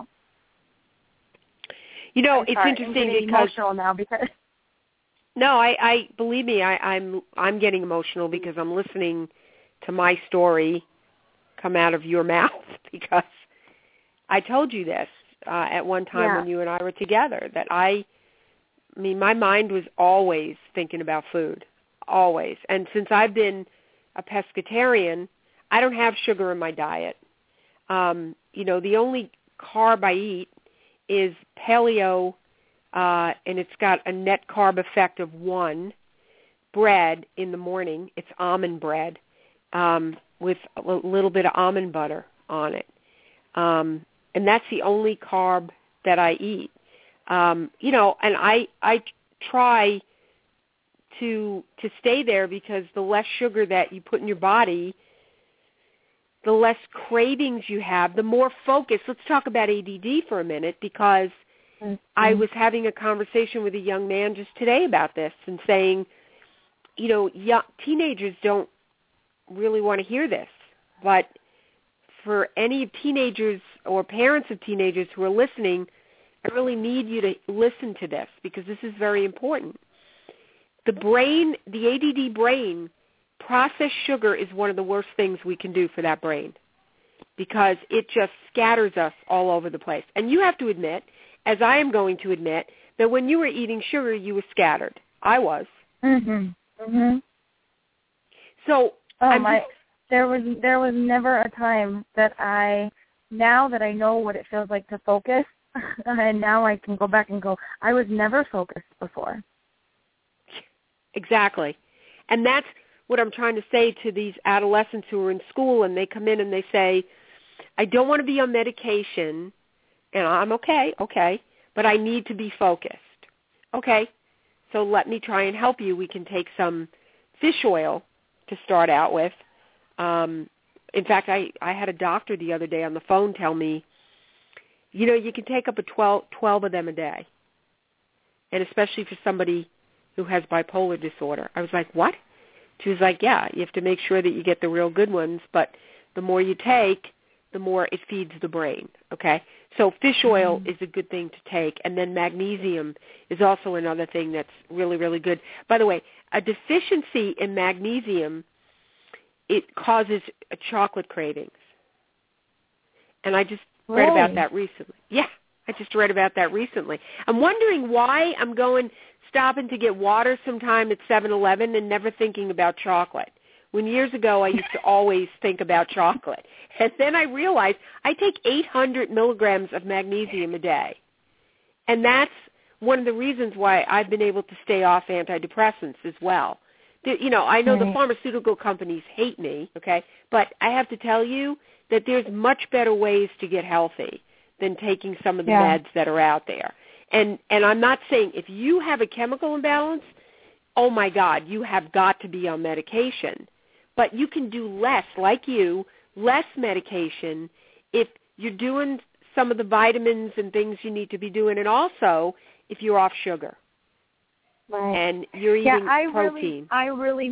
It's interesting I'm getting because emotional now because no, I believe me, I'm getting emotional because I'm listening to my story come out of your mouth because I told you this at one time when you and I were together that my mind was always thinking about food, always. And since I've been a pescatarian, I don't have sugar in my diet. The only carb I eat is paleo, and it's got a net carb effect of 1. Bread in the morning, it's almond bread with a little bit of almond butter on it. And that's the only carb that I eat. And I try to stay there because the less sugar that you put in your body, the less cravings you have, the more focus. Let's talk about ADD for a minute because I was having a conversation with a young man just today about this and saying, teenagers don't really want to hear this, but for any teenagers or parents of teenagers who are listening, I really need you to listen to this because this is very important. The brain, the ADD brain, processed sugar is one of the worst things we can do for that brain because it just scatters us all over the place. And you have to admit, as I am going to admit, that when you were eating sugar, you were scattered. I was. Mhm. Mhm. So there was never a time that now that I know what it feels like to focus, and now I can go back and go, I was never focused before. Exactly. And that's what I'm trying to say to these adolescents who are in school and they come in and they say, I don't want to be on medication, and I'm okay, but I need to be focused. Okay, so let me try and help you. We can take some fish oil to start out with. In fact, I had a doctor the other day on the phone tell me, you can take up to 12 of them a day, and especially for somebody who has bipolar disorder. I was like, what? She was like, yeah, you have to make sure that you get the real good ones, but the more you take, the more it feeds the brain, okay? So fish oil is a good thing to take, and then magnesium is also another thing that's really, really good. By the way, a deficiency in magnesium, it causes chocolate cravings. And I just read about that recently. Yeah, I just read about that recently. I'm wondering why I'm stopping to get water sometime at 7-Eleven and never thinking about chocolate. When years ago I used to always think about chocolate. And then I realized I take 800 milligrams of magnesium a day. And that's one of the reasons why I've been able to stay off antidepressants as well. I know the pharmaceutical companies hate me, okay, but I have to tell you that there's much better ways to get healthy than taking some of the meds that are out there. And I'm not saying if you have a chemical imbalance, oh, my God, you have got to be on medication. But you can do less, less medication if you're doing some of the vitamins and things you need to be doing, and also if you're off sugar. Right. And you're eating protein. I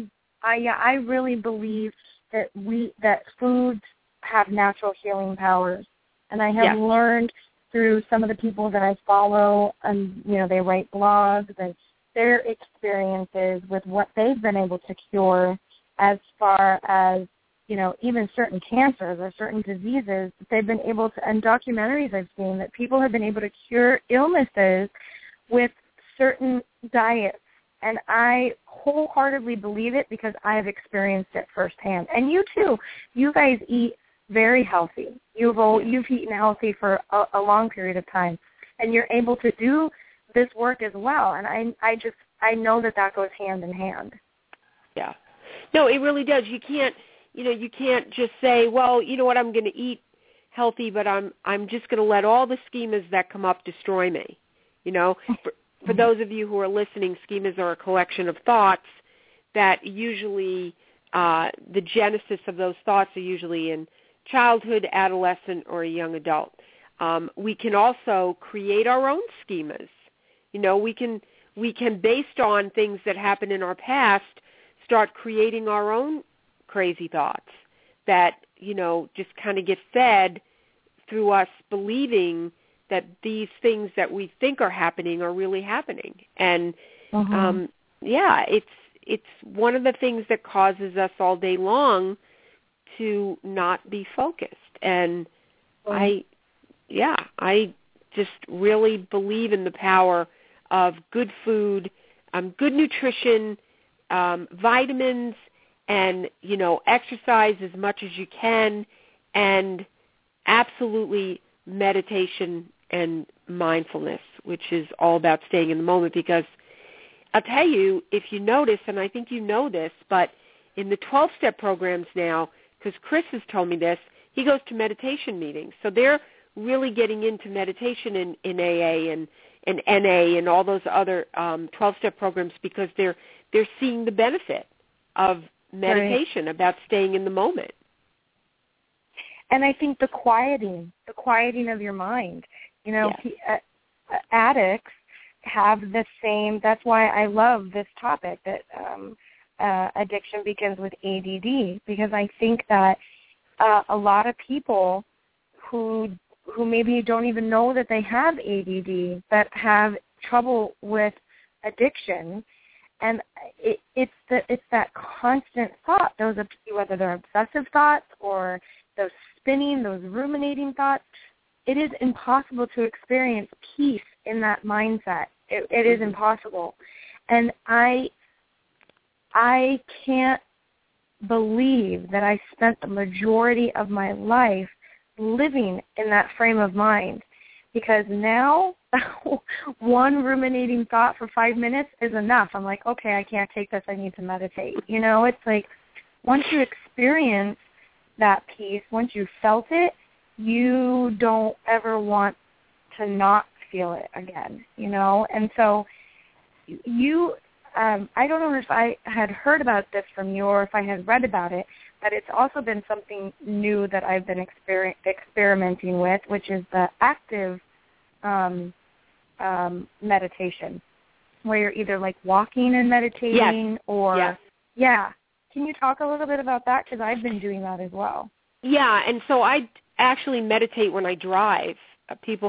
really believe that foods have natural healing powers. And I have learned through some of the people that I follow, and they write blogs and their experiences with what they've been able to cure as far as, even certain cancers or certain diseases that they've been able to, and documentaries I've seen that people have been able to cure illnesses with certain diets. And I wholeheartedly believe it because I've experienced it firsthand. And you too. You guys eat very healthy. You've eaten healthy for a long period of time, and you're able to do this work as well. And I know that goes hand in hand. Yeah. No, it really does. You can't just say, well, you know what, I'm going to eat healthy, but I'm just going to let all the schemas that come up destroy me. For those of you who are listening, schemas are a collection of thoughts that usually the genesis of those thoughts are usually in childhood, adolescent, or a young adult. We can also create our own schemas. We can, based on things that happen in our past, start creating our own crazy thoughts that, just kind of get fed through us believing that these things that we think are happening are really happening. And, it's one of the things that causes us all day long to not be focused. And I just really believe in the power of good food, good nutrition, vitamins, and, exercise as much as you can, and absolutely meditation and mindfulness, which is all about staying in the moment. Because I'll tell you, if you notice, and I think you know this, but in the 12-step programs now, because Chris has told me this, he goes to meditation meetings. So they're really getting into meditation in AA and NA and all those other 12-step programs because they're seeing the benefit of meditation, about staying in the moment. And I think the quieting of your mind. Addicts have the same. That's why I love this topic, that addiction begins with ADD, because I think that a lot of people who who maybe don't even know that they have ADD, that have trouble with addiction. And it's that constant thought, whether they're obsessive thoughts or those spinning, those ruminating thoughts. It is impossible to experience peace in that mindset. It is impossible. And I can't believe that I spent the majority of my life living in that frame of mind, because now one ruminating thought for 5 minutes is enough. I'm like, okay, I can't take this. I need to meditate. You know, it's like once you experience that peace, once you felt it, you don't ever want to not feel it again, you know. And so I don't know if I had heard about this from you or if I had read about it, but it's also been something new that I've been experimenting with, which is the active meditation, where you're either like walking and meditating or yeah. Can you talk a little bit about that? Because I've been doing that as well. Yeah, and so I actually meditate when I drive. People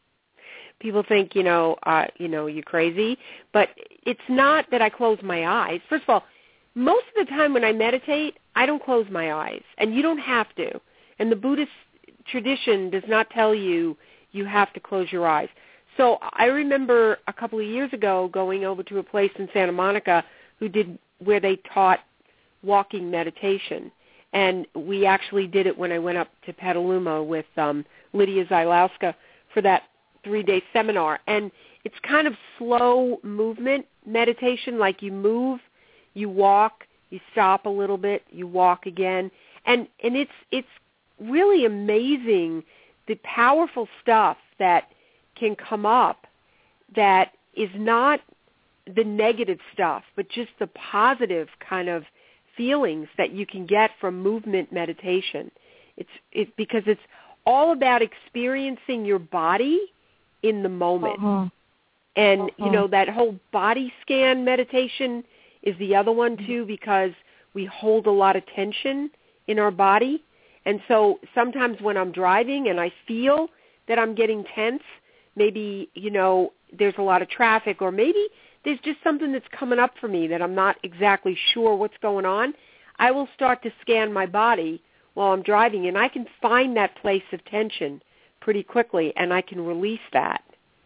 think, you're crazy, but it's not that I close my eyes. First of all, most of the time when I meditate, I don't close my eyes, and you don't have to. And the Buddhist tradition does not tell you have to close your eyes. So I remember a couple of years ago going over to a place in Santa Monica where they taught walking meditation. And we actually did it when I went up to Petaluma with Lydia Zylowska for that 3-day seminar. And it's kind of slow movement meditation, like you move, you walk, you stop a little bit, you walk again. And it's really amazing the powerful stuff that can come up that is not the negative stuff, but just the positive kind of feelings that you can get from movement meditation. It's because it's all about experiencing your body in the moment. Uh-huh. And, that whole body scan meditation is the other one, too, because we hold a lot of tension in our body. And so sometimes when I'm driving and I feel that I'm getting tense, maybe, there's a lot of traffic, or maybe there's just something that's coming up for me that I'm not exactly sure what's going on, I will start to scan my body while I'm driving, and I can find that place of tension pretty quickly, and I can release that.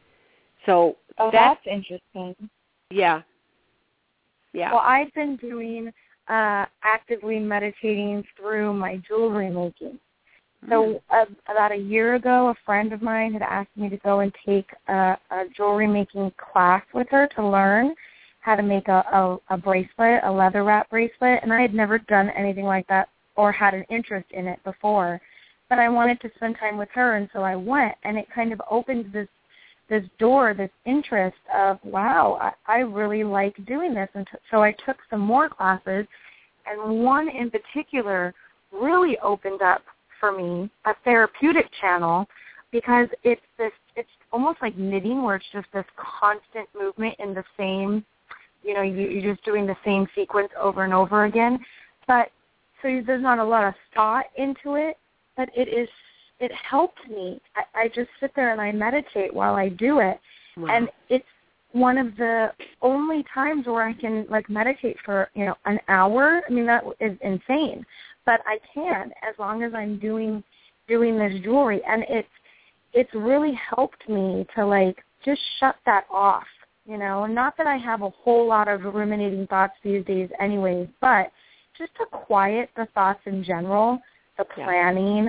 So that's interesting. Yeah. Well, I've been doing actively meditating through my jewelry making. So about a year ago, a friend of mine had asked me to go and take a jewelry making class with her to learn how to make a bracelet, a leather wrap bracelet, and I had never done anything like that or had an interest in it before. But I wanted to spend time with her, and so I went, and it kind of opened this door, this interest of, wow, I really like doing this. And so I took some more classes, and one in particular really opened up for me a therapeutic channel, because it's almost like knitting, where it's just this constant movement in the same, you're just doing the same sequence over and over again. But so there's not a lot of thought into it, but it helped me. I just sit there and I meditate while I do it. Wow. And it's one of the only times where I can meditate for, an hour. I mean, that is insane. But I can, as long as I'm doing this jewelry. And it's really helped me to just shut that off, Not that I have a whole lot of ruminating thoughts these days anyways, but just to quiet the thoughts in general, the planning,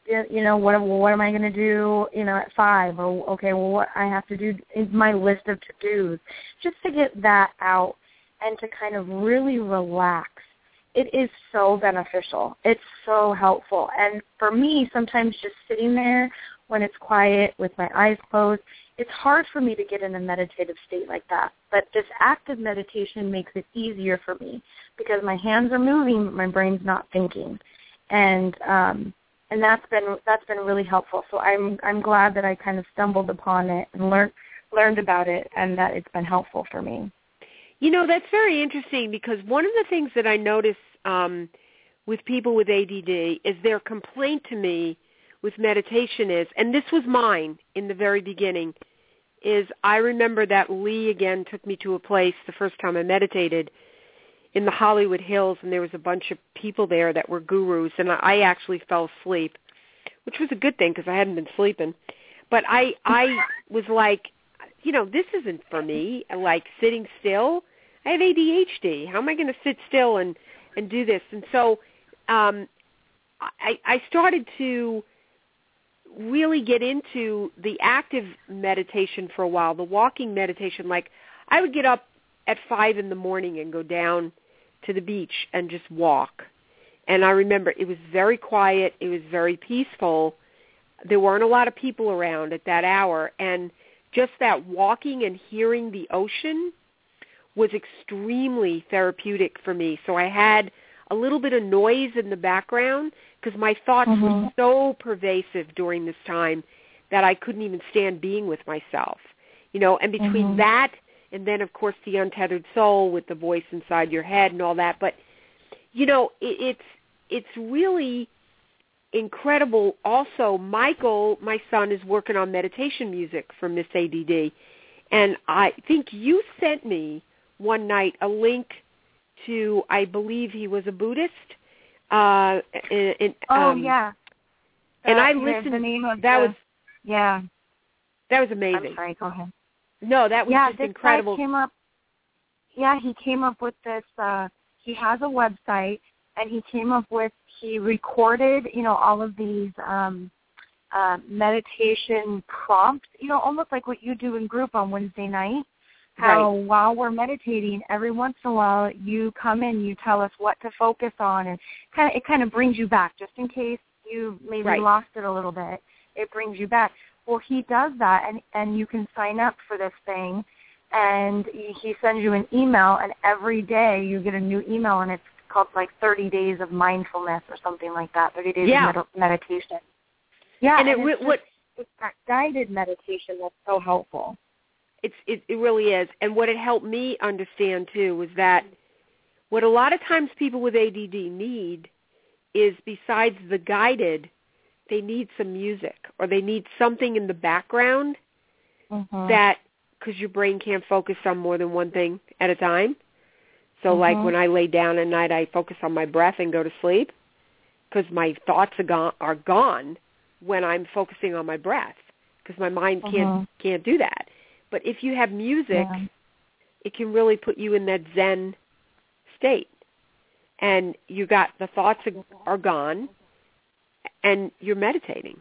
what am I going to do, at 5? Or, okay, well, what I have to do is my list of to-dos, just to get that out and to kind of really relax. It is so beneficial. It's so helpful. And for me, sometimes just sitting there when it's quiet with my eyes closed, it's hard for me to get in a meditative state like that. But this active meditation makes it easier for me, because my hands are moving, but my brain's not thinking. And that's been really helpful. So I'm glad that I kind of stumbled upon it and learned about it, and that it's been helpful for me. That's very interesting, because one of the things that I notice with people with ADD is their complaint to me with meditation is, and this was mine in the very beginning, is I remember that Lee again took me to a place the first time I meditated in the Hollywood Hills, and there was a bunch of people there that were gurus, and I actually fell asleep, which was a good thing because I hadn't been sleeping. But I was like, this isn't for me, like sitting still. I have ADHD. How am I going to sit still and do this? And so I started to really get into the active meditation for a while, the walking meditation. Like I would get up at 5 in the morning and go down to the beach and just walk. And I remember it was very quiet. It was very peaceful. There weren't a lot of people around at that hour. And just that walking and hearing the ocean was extremely therapeutic for me. So I had a little bit of noise in the background because my thoughts were so pervasive during this time that I couldn't even stand being with myself. And between that and then, of course, the untethered soul with the voice inside your head and all that. But, it's really incredible. Also, Michael, my son, is working on meditation music for Miss ADD. And I think you sent me one night a link to, I believe he was a Buddhist. Yeah. And I listened. The name of that was amazing. I'm sorry, go ahead. No, that was just incredible. He came up with this. He has a website, and he recorded, all of these meditation prompts, almost like what you do in group on Wednesday night. How while we're meditating, every once in a while you come in, you tell us what to focus on, and it kind of brings you back, just in case you maybe lost it a little bit. It brings you back. Well, he does that, and you can sign up for this thing, and he sends you an email, and every day you get a new email, and it's called like 30 days of mindfulness or something like that, 30 days of meditation. Yeah, and it's that guided meditation that's so helpful. It really is. And what it helped me understand, too, was that what a lot of times people with ADD need is, besides the guided, they need some music or they need something in the background that, because your brain can't focus on more than one thing at a time. So like when I lay down at night, I focus on my breath and go to sleep because my thoughts are gone when I'm focusing on my breath because my mind can't do that. But if you have music, it can really put you in that Zen state. And the thoughts are gone, and you're meditating.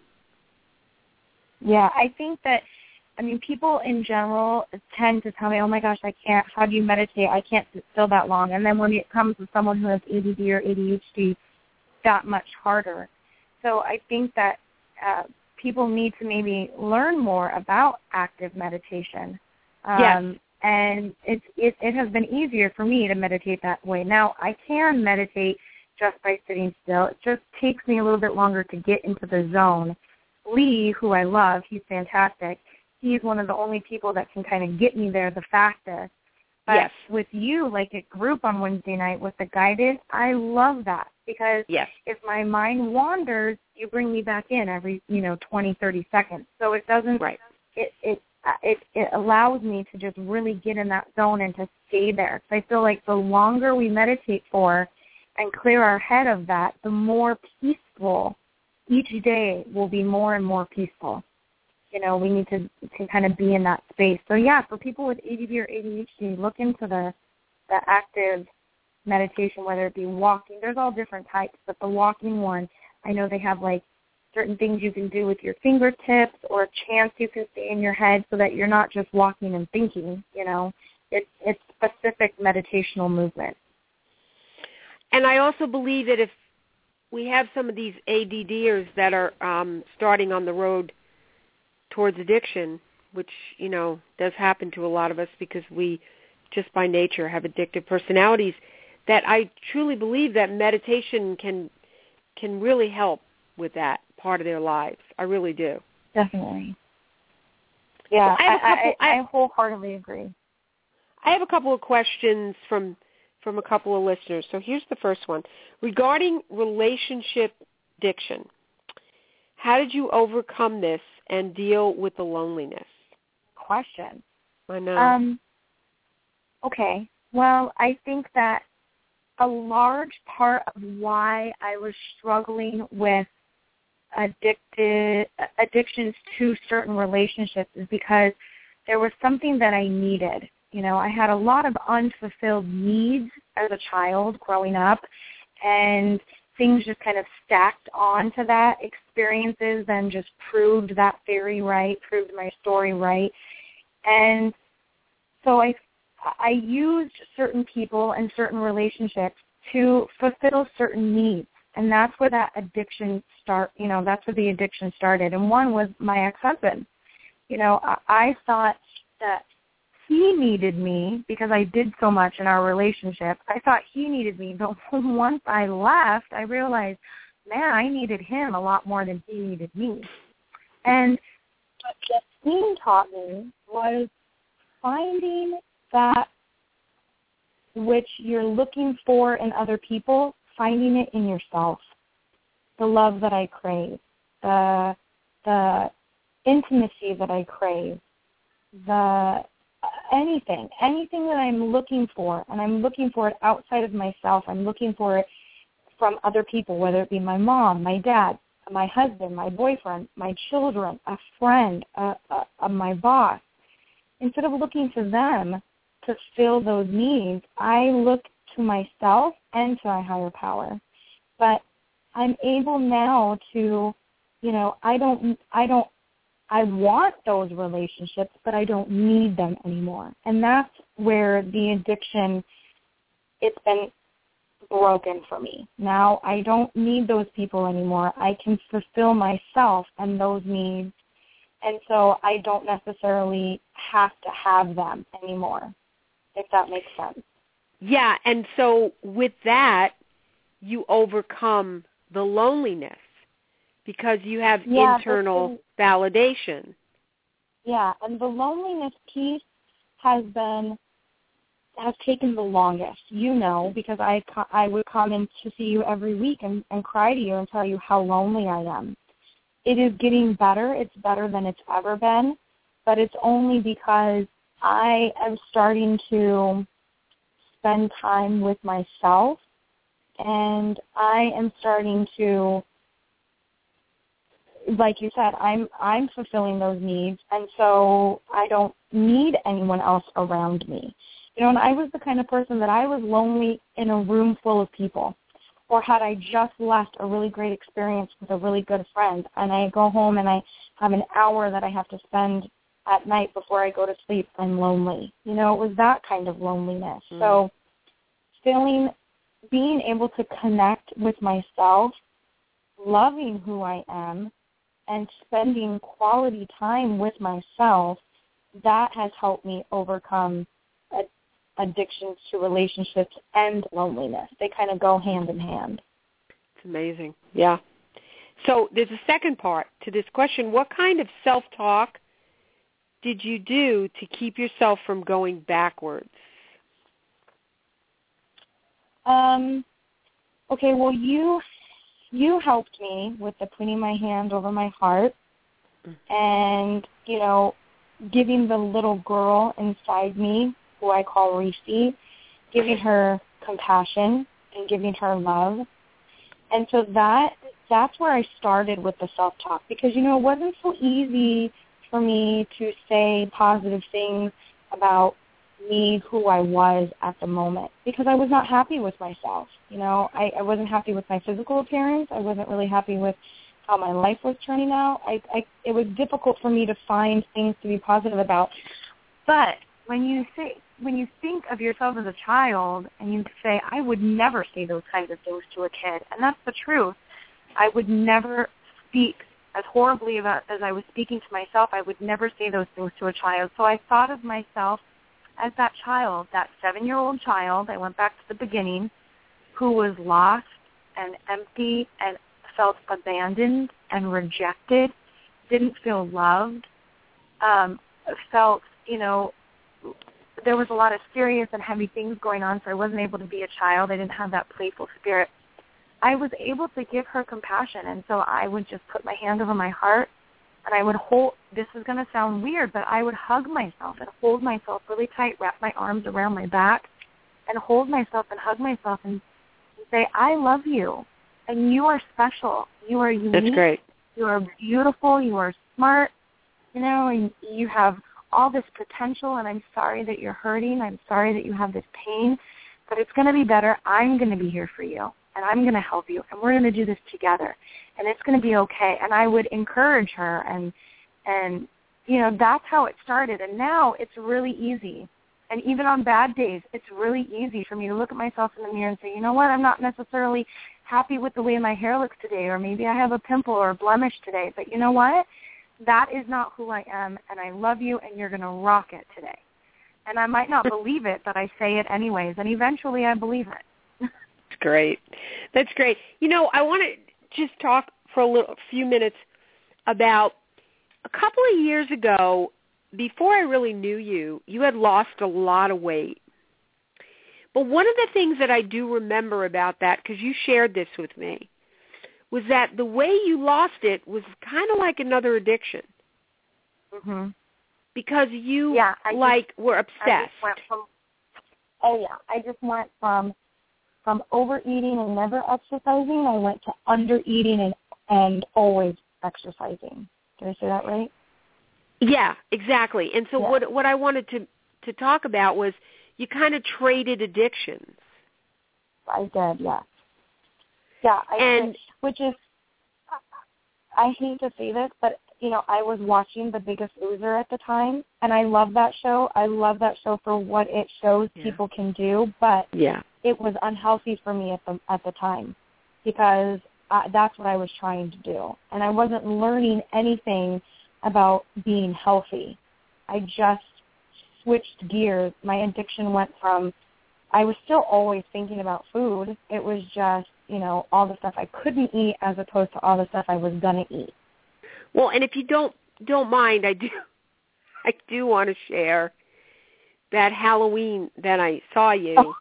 Yeah, I think that, people in general tend to tell me, oh my gosh, how do you meditate? I can't sit still that long. And then when it comes to someone who has ADD or ADHD, that much harder. So I think that people need to maybe learn more about active meditation. And it has been easier for me to meditate that way. Now, I can meditate just by sitting still. It just takes me a little bit longer to get into the zone. Lee, who I love, he's fantastic. He's one of the only people that can kind of get me there the fastest. But with you, like a group on Wednesday night with the guided, I love that because if my mind wanders, you bring me back in every 20, 30 seconds. So it doesn't. It allows me to just really get in that zone and to stay there. So I feel like the longer we meditate for and clear our head of that, the more peaceful each day will be. More and more peaceful. We need to kind of be in that space. So, for people with ADD or ADHD, look into the active meditation, whether it be walking. There's all different types, but the walking one, I know they have, like, certain things you can do with your fingertips or chants you can say in your head so that you're not just walking and thinking, It's specific meditational movement. And I also believe that if we have some of these ADDers that are starting on the road towards addiction, which, does happen to a lot of us because we just by nature have addictive personalities, that I truly believe that meditation can really help with that part of their lives. I really do. Definitely. Yeah, well, I wholeheartedly agree. I have a couple of questions from a couple of listeners. So here's the first one. Regarding relationship addiction, How did you overcome this and deal with the loneliness? Question. I know. Okay. Well, I think that a large part of why I was struggling with addictions to certain relationships is because there was something that I needed. You know, I had a lot of unfulfilled needs as a child growing up, and things just kind of stacked onto that. Experiences then just proved that theory right, proved my story right. And so I used certain people and certain relationships to fulfill certain needs. And that's where that addiction that's where the addiction started. And one was my ex-husband. You know, I thought that he needed me because I did so much in our relationship. I thought he needed me. But once I left, I realized, man, I needed him a lot more than he needed me. And what Justine taught me was finding that which you're looking for in other people, finding it in yourself. The love that I crave, the intimacy that I crave, anything that I'm looking for, and I'm looking for it outside of myself. I'm looking for it from other people, whether it be my mom, my dad, my husband, my boyfriend, my children, a friend, my boss. Instead of looking to them to fill those needs, I look to myself and to my higher power. But I'm able now to, I want those relationships, but I don't need them anymore. And that's where the addiction, it's been broken for me. Now I don't need those people anymore. I can fulfill myself and those needs. And so I don't necessarily have to have them anymore, if that makes sense. Yeah, and so with that, you overcome the loneliness because you have internal validation. Yeah, and the loneliness piece has taken the longest, because I would come in to see you every week and cry to you and tell you how lonely I am. It is getting better. It's better than it's ever been, but it's only because I am starting to spend time with myself, and I am starting to, like you said, I'm fulfilling those needs, and so I don't need anyone else around me. And I was the kind of person that I was lonely in a room full of people, or had I just left a really great experience with a really good friend, and I go home and I have an hour that I have to spend at night before I go to sleep, I'm lonely. It was that kind of loneliness. So being able to connect with myself, loving who I am, and spending quality time with myself, that has helped me overcome addictions to relationships and loneliness. They kind of go hand in hand. It's amazing. Yeah. So there's a second part to this question. What kind of self-talk did you do to keep yourself from going backwards? Okay, well, you helped me with the putting my hand over my heart and, giving the little girl inside me, who I call Reese, giving her compassion and giving her love. And so that's where I started with the self-talk because, it wasn't so easy for me to say positive things about me, who I was at the moment, because I was not happy with myself. I wasn't happy with my physical appearance. I wasn't really happy with how my life was turning out. It was difficult for me to find things to be positive about. But when you think of yourself as a child and you say, I would never say those kinds of things to a kid, and that's the truth. I would never speak as horribly as I was speaking to myself. I would never say those things to a child. So I thought of myself as that child, that 7-year-old child, I went back to the beginning, who was lost and empty and felt abandoned and rejected, didn't feel loved, felt, there was a lot of serious and heavy things going on, so I wasn't able to be a child. I didn't have that playful spirit. I was able to give her compassion, and so I would just put my hand over my heart, and I would hold, this is going to sound weird, but I would hug myself and hold myself really tight, wrap my arms around my back, and hold myself and hug myself and say, I love you, and you are special. You are unique. That's great. You are beautiful. You are smart. And you have all this potential, and I'm sorry that you're hurting. I'm sorry that you have this pain, but it's going to be better. I'm going to be here for you, and I'm going to help you, and we're going to do this together, and it's going to be okay. And I would encourage her, and that's how it started. And now it's really easy. And even on bad days, it's really easy for me to look at myself in the mirror and say, you know what, I'm not necessarily happy with the way my hair looks today, or maybe I have a pimple or a blemish today, but you know what? That is not who I am, and I love you, and you're going to rock it today. And I might not believe it, but I say it anyways, and eventually I believe it. That's great. That's great. I want to just talk for a few minutes about a couple of years ago, before I really knew you, you had lost a lot of weight. But one of the things that I do remember about that, because you shared this with me, was that the way you lost it was kind of like another addiction. Mm-hmm. Because you, were obsessed. I just went from overeating and never exercising, I went to undereating and always exercising. Did I say that right? Yeah, exactly. And so what I wanted to talk about was you kind of traded addictions. I did, yeah. Yeah, which is, I hate to say this, but, I was watching The Biggest Loser at the time, and I love that show. I love that show for what it shows people can do, but it was unhealthy for me at the time because that's what I was trying to do. And I wasn't learning anything about being healthy. I just switched gears. My addiction went from, I was still always thinking about food. It was just, all the stuff I couldn't eat as opposed to all the stuff I was going to eat. Well, and if you don't mind, I do want to share that Halloween that I saw you. Oh.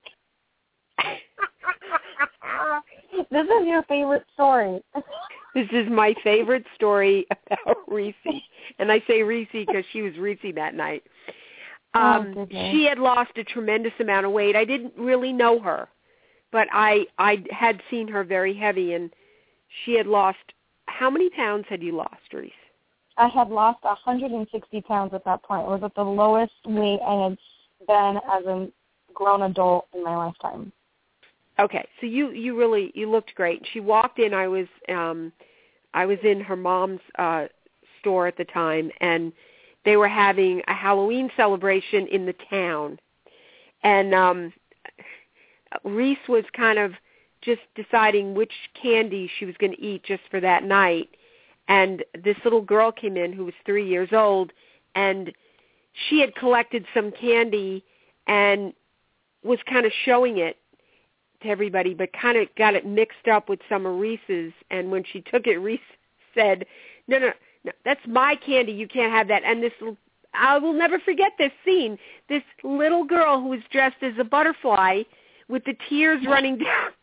This is your favorite story. This is my favorite story about Reese. And I say Reese because she was Reese that night. She had lost a tremendous amount of weight. I didn't really know her, but I had seen her very heavy, and she had lost, how many pounds had you lost, Reese? I had lost 160 pounds at that point. It was at the lowest weight I had been as a grown adult in my lifetime. Okay, so you looked great. She walked in. I was in her mom's store at the time, and they were having a Halloween celebration in the town. And Reese was kind of just deciding which candy she was going to eat just for that night. And this little girl came in who was 3 years old, and she had collected some candy and was kind of showing it to everybody, but kind of got it mixed up with some of Reese's. And when she took it, Reese said, no, that's my candy. You can't have that. And I will never forget this scene. This little girl who was dressed as a butterfly with the tears running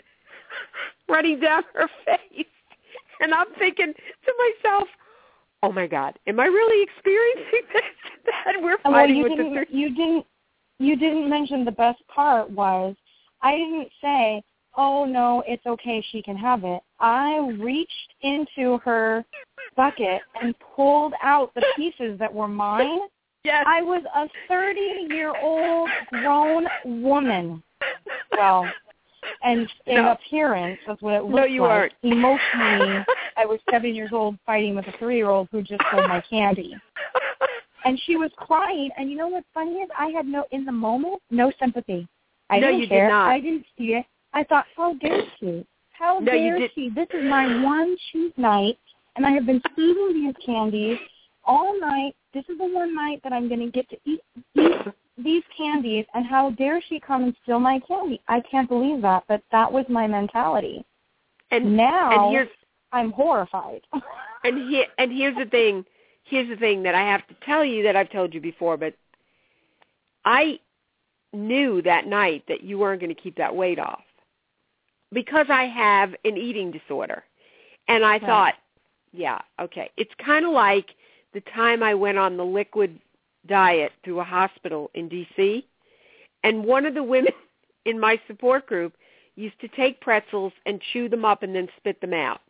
down her face. And I'm thinking to myself, oh, my God, am I really experiencing this? That we're fighting with the... You didn't mention the best part was I didn't say, oh, no, it's okay, she can have it. I reached into her bucket and pulled out the pieces that were mine. Yes. I was a 30-year-old grown woman. Well, and in appearance, that's what it looked like. No, you aren't. Emotionally, I was 7 years old fighting with a 3-year-old who just stole my candy. And she was crying, and you know what's funny is I had in the moment, no sympathy. I didn't care. Did not. I didn't see it. I thought, how dare she? How dare she? This is my one cheat night, and I have been eating these candies all night. This is the one night that I'm going to get to eat these candies, and how dare she come and steal my candy? I can't believe that, but that was my mentality. And now I'm horrified. And here's the thing. Here's the thing that I have to tell you that I've told you before, but I knew that night that you weren't going to keep that weight off. because I have an eating disorder. And I thought, yeah, okay. It's kind of like the time I went on the liquid diet through a hospital in D.C., and one of the women in my support group used to take pretzels and chew them up and then spit them out.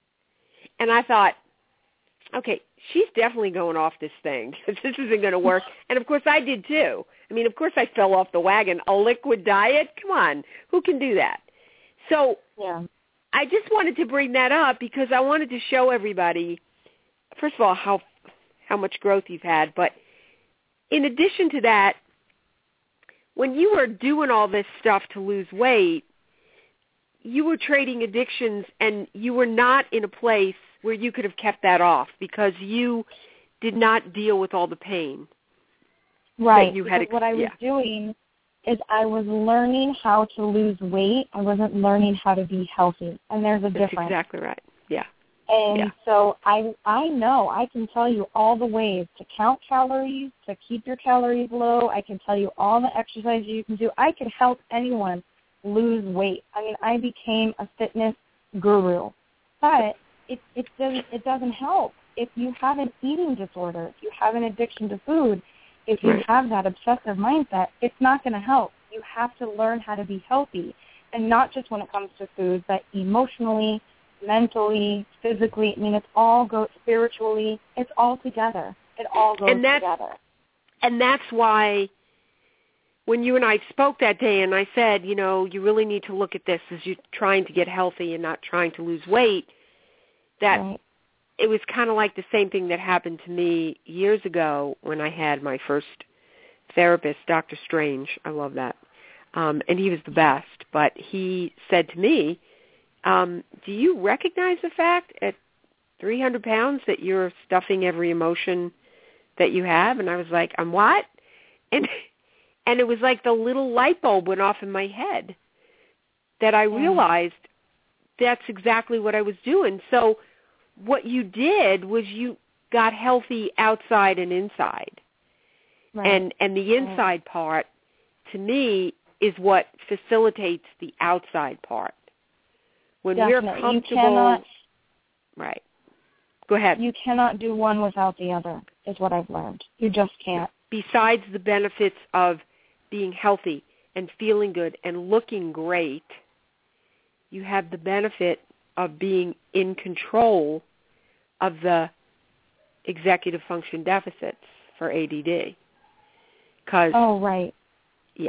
And I thought, okay, she's definitely going off this thing because this isn't going to work. And, of course, I did too. I mean, of course I fell off the wagon. A liquid diet? Come on. Who can do that? So I just wanted to bring that up because I wanted to show everybody, first of all, how much growth you've had. But in addition to that, when you were doing all this stuff to lose weight, you were trading addictions and you were not in a place where you could have kept that off because you did not deal with all the pain. Right. That you had what I was doing is I was learning how to lose weight. I wasn't learning how to be healthy. And there's a difference. That's exactly right. Yeah. And so I know I can tell you all the ways to count calories, to keep your calories low. I can tell you all the exercises you can do. I could help anyone lose weight. I mean, I became a fitness guru. But it doesn't help. If you have an eating disorder, if you have an addiction to food, if you have that obsessive mindset, it's not going to help. You have to learn how to be healthy, and not just when it comes to food, but emotionally, mentally, physically. I mean, it's all goes spiritually. It's all together. It all goes together. And that's why when you and I spoke that day and I said, you know, you really need to look at this as you're trying to get healthy and not trying to lose weight, that it was kind of like the same thing that happened to me years ago when I had my first therapist, Dr. Strange. I love that. And he was the best. But he said to me, do you recognize the fact at 300 pounds that you're stuffing every emotion that you have? And I was like, I'm what? And it was like the little light bulb went off in my head that I realized that's exactly what I was doing. So what you did was you got healthy outside and inside. Right. And the inside part, to me, is what facilitates the outside part. When we're comfortable, right. Go ahead. You cannot do one without the other, is what I've learned. You just can't. Besides the benefits of being healthy and feeling good and looking great, you have the benefit of being in control of the executive function deficits for ADD. Oh, right. Yeah.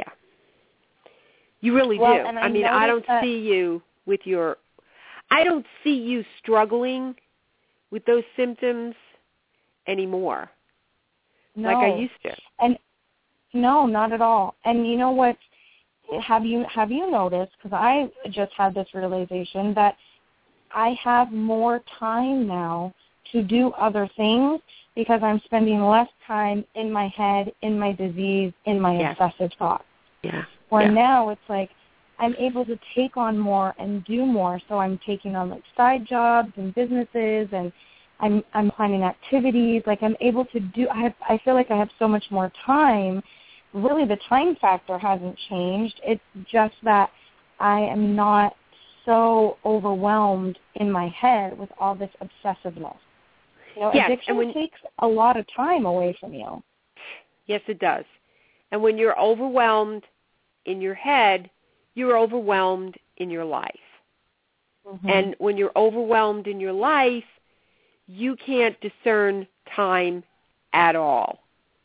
You really do. I mean, I don't see you with I don't see you struggling with those symptoms anymore like I used to. And no, not at all. And you know what? Have you noticed, because I just had this realization, that I have more time now to do other things because I'm spending less time in my head, in my disease, in my obsessive thoughts. Yeah. Where now it's like I'm able to take on more and do more. So I'm taking on like side jobs and businesses, and I'm planning activities. Like I'm able to do. I feel like I have so much more time. Really, the time factor hasn't changed. It's just that I am not so overwhelmed in my head with all this obsessiveness. You know, addiction takes a lot of time away from you. Yes, it does. And when you're overwhelmed in your head, you're overwhelmed in your life. Mm-hmm. And when you're overwhelmed in your life, you can't discern time at all.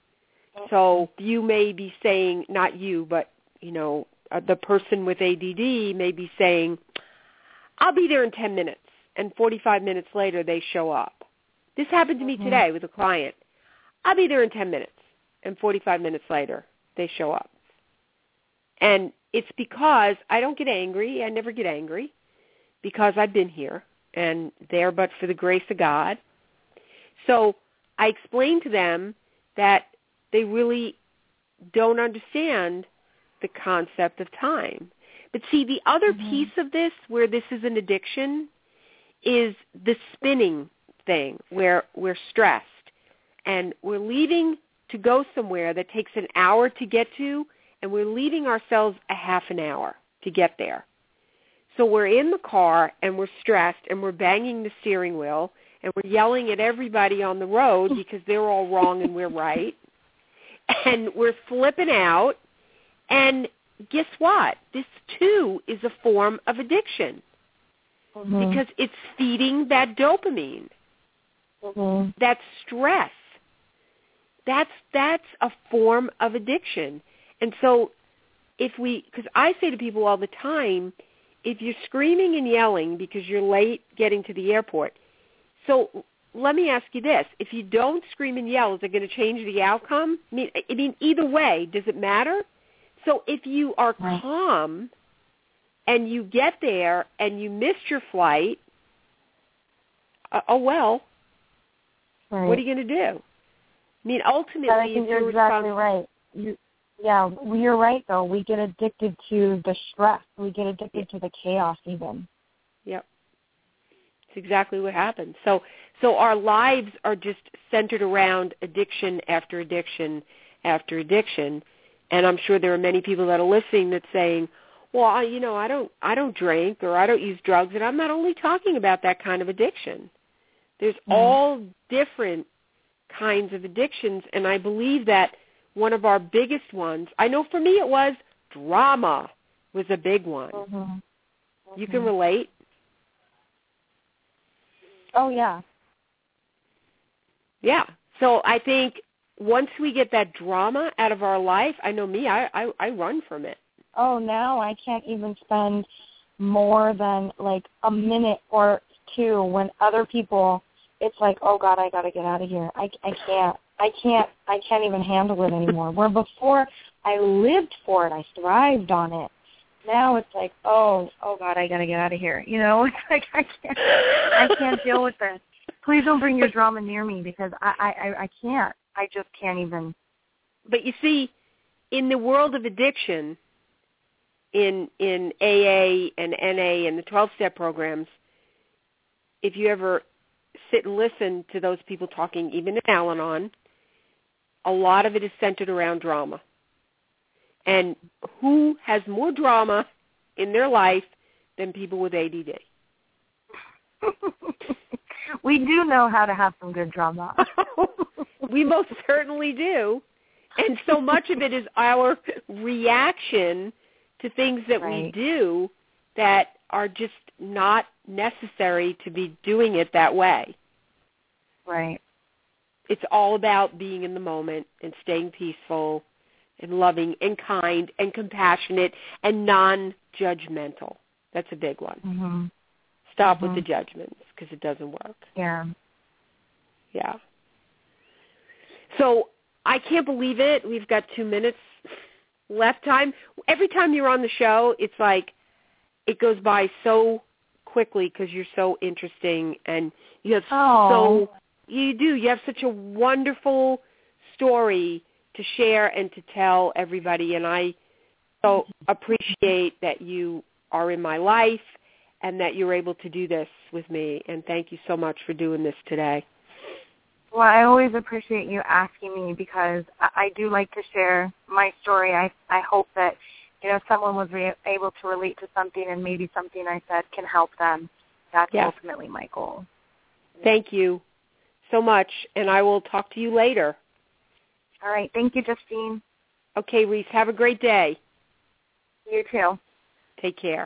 So you may be saying, not you, but, you know, the person with ADD may be saying, I'll be there in 10 minutes, and 45 minutes later they show up. This happened to me today with a client. I'll be there in 10 minutes, and 45 minutes later they show up. And it's because I don't get angry. I never get angry because I've been here and there but for the grace of God. So I explain to them that they really don't understand the concept of time. But see, the other piece of this, where this is an addiction, is the spinning thing, where we're stressed and we're leaving to go somewhere that takes an hour to get to, and we're leaving ourselves a half an hour to get there. So we're in the car and we're stressed and we're banging the steering wheel and we're yelling at everybody on the road because they're all wrong and we're right. And we're flipping out. And guess what? This, too, is a form of addiction because it's feeding that dopamine, that stress. That's a form of addiction. And so because I say to people all the time, if you're screaming and yelling because you're late getting to the airport, so let me ask you this. If you don't scream and yell, is it going to change the outcome? I mean, either way, does it matter? So if you are calm and you get there and you missed your flight, what are you going to do? I mean, ultimately, I think you're exactly right. You're right, though. We get addicted to the stress. We get addicted to the chaos even. Yep. It's exactly what happens. So our lives are just centered around addiction after addiction after addiction. And I'm sure there are many people that are listening that's saying, well, I don't drink or I don't use drugs. And I'm not only talking about that kind of addiction. There's all different kinds of addictions. And I believe that one of our biggest ones, I know for me it was drama was a big one. You can relate? Oh, yeah. Yeah. So I think once we get that drama out of our life, I know me, I run from it. Oh, now I can't even spend more than like a minute or two when other people, it's like, oh, God, I got to get out of here. I can't even handle it anymore. Where before I lived for it, I thrived on it. Now it's like, oh God, I got to get out of here. It's like I can't deal with this. Please don't bring your drama near me because I can't. I just can't even. But you see, in the world of addiction, in AA and NA and the 12-step programs, if you ever sit and listen to those people talking, even in Al-Anon, a lot of it is centered around drama. And who has more drama in their life than people with ADD? We do know how to have some good drama. We most certainly do. And so much of it is our reaction to things that we do that are just not necessary to be doing it that way. Right. It's all about being in the moment and staying peaceful and loving and kind and compassionate and non-judgmental. That's a big one. Stop with the judgments because it doesn't work. Yeah. Yeah. So I can't believe it. We've got 2 minutes left time. Every time you're on the show, it's like it goes by so quickly because you're so interesting and you have you have such a wonderful story to share and to tell everybody, and I so appreciate that you are in my life and that you're able to do this with me, and thank you so much for doing this today. Well, I always appreciate you asking me because I do like to share my story. I hope that someone was able to relate to something and maybe something I said can help them. That's ultimately my goal. Thank you so much, and I will talk to you later. All right. Thank you, Justine. Okay, Reese. Have a great day. You too. Take care.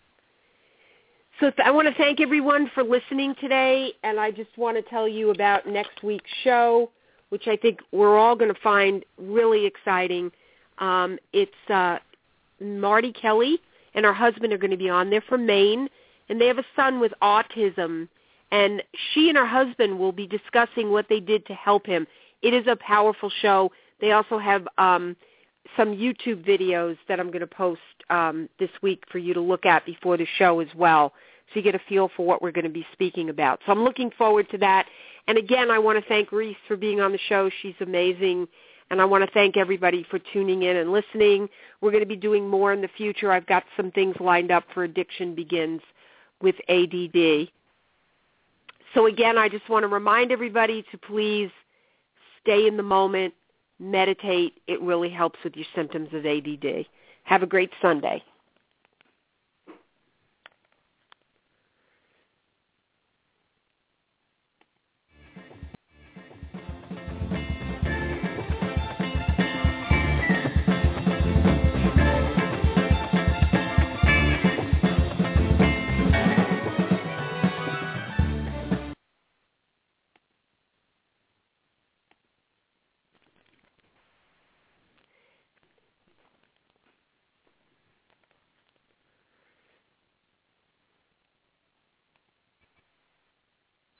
So I want to thank everyone for listening today, and I just want to tell you about next week's show, which I think we're all going to find really exciting. It's Marty Kelly and her husband are going to be on. They're from Maine, and they have a son with autism, and she and her husband will be discussing what they did to help him. It is a powerful show. They also have some YouTube videos that I'm going to post this week for you to look at before the show as well, so you get a feel for what we're going to be speaking about. So I'm looking forward to that. And again, I want to thank Reese for being on the show. She's amazing. And I want to thank everybody for tuning in and listening. We're going to be doing more in the future. I've got some things lined up for Addiction Begins with ADD. So again, I just want to remind everybody to please stay in the moment, meditate. It really helps with your symptoms of ADD. Have a great Sunday.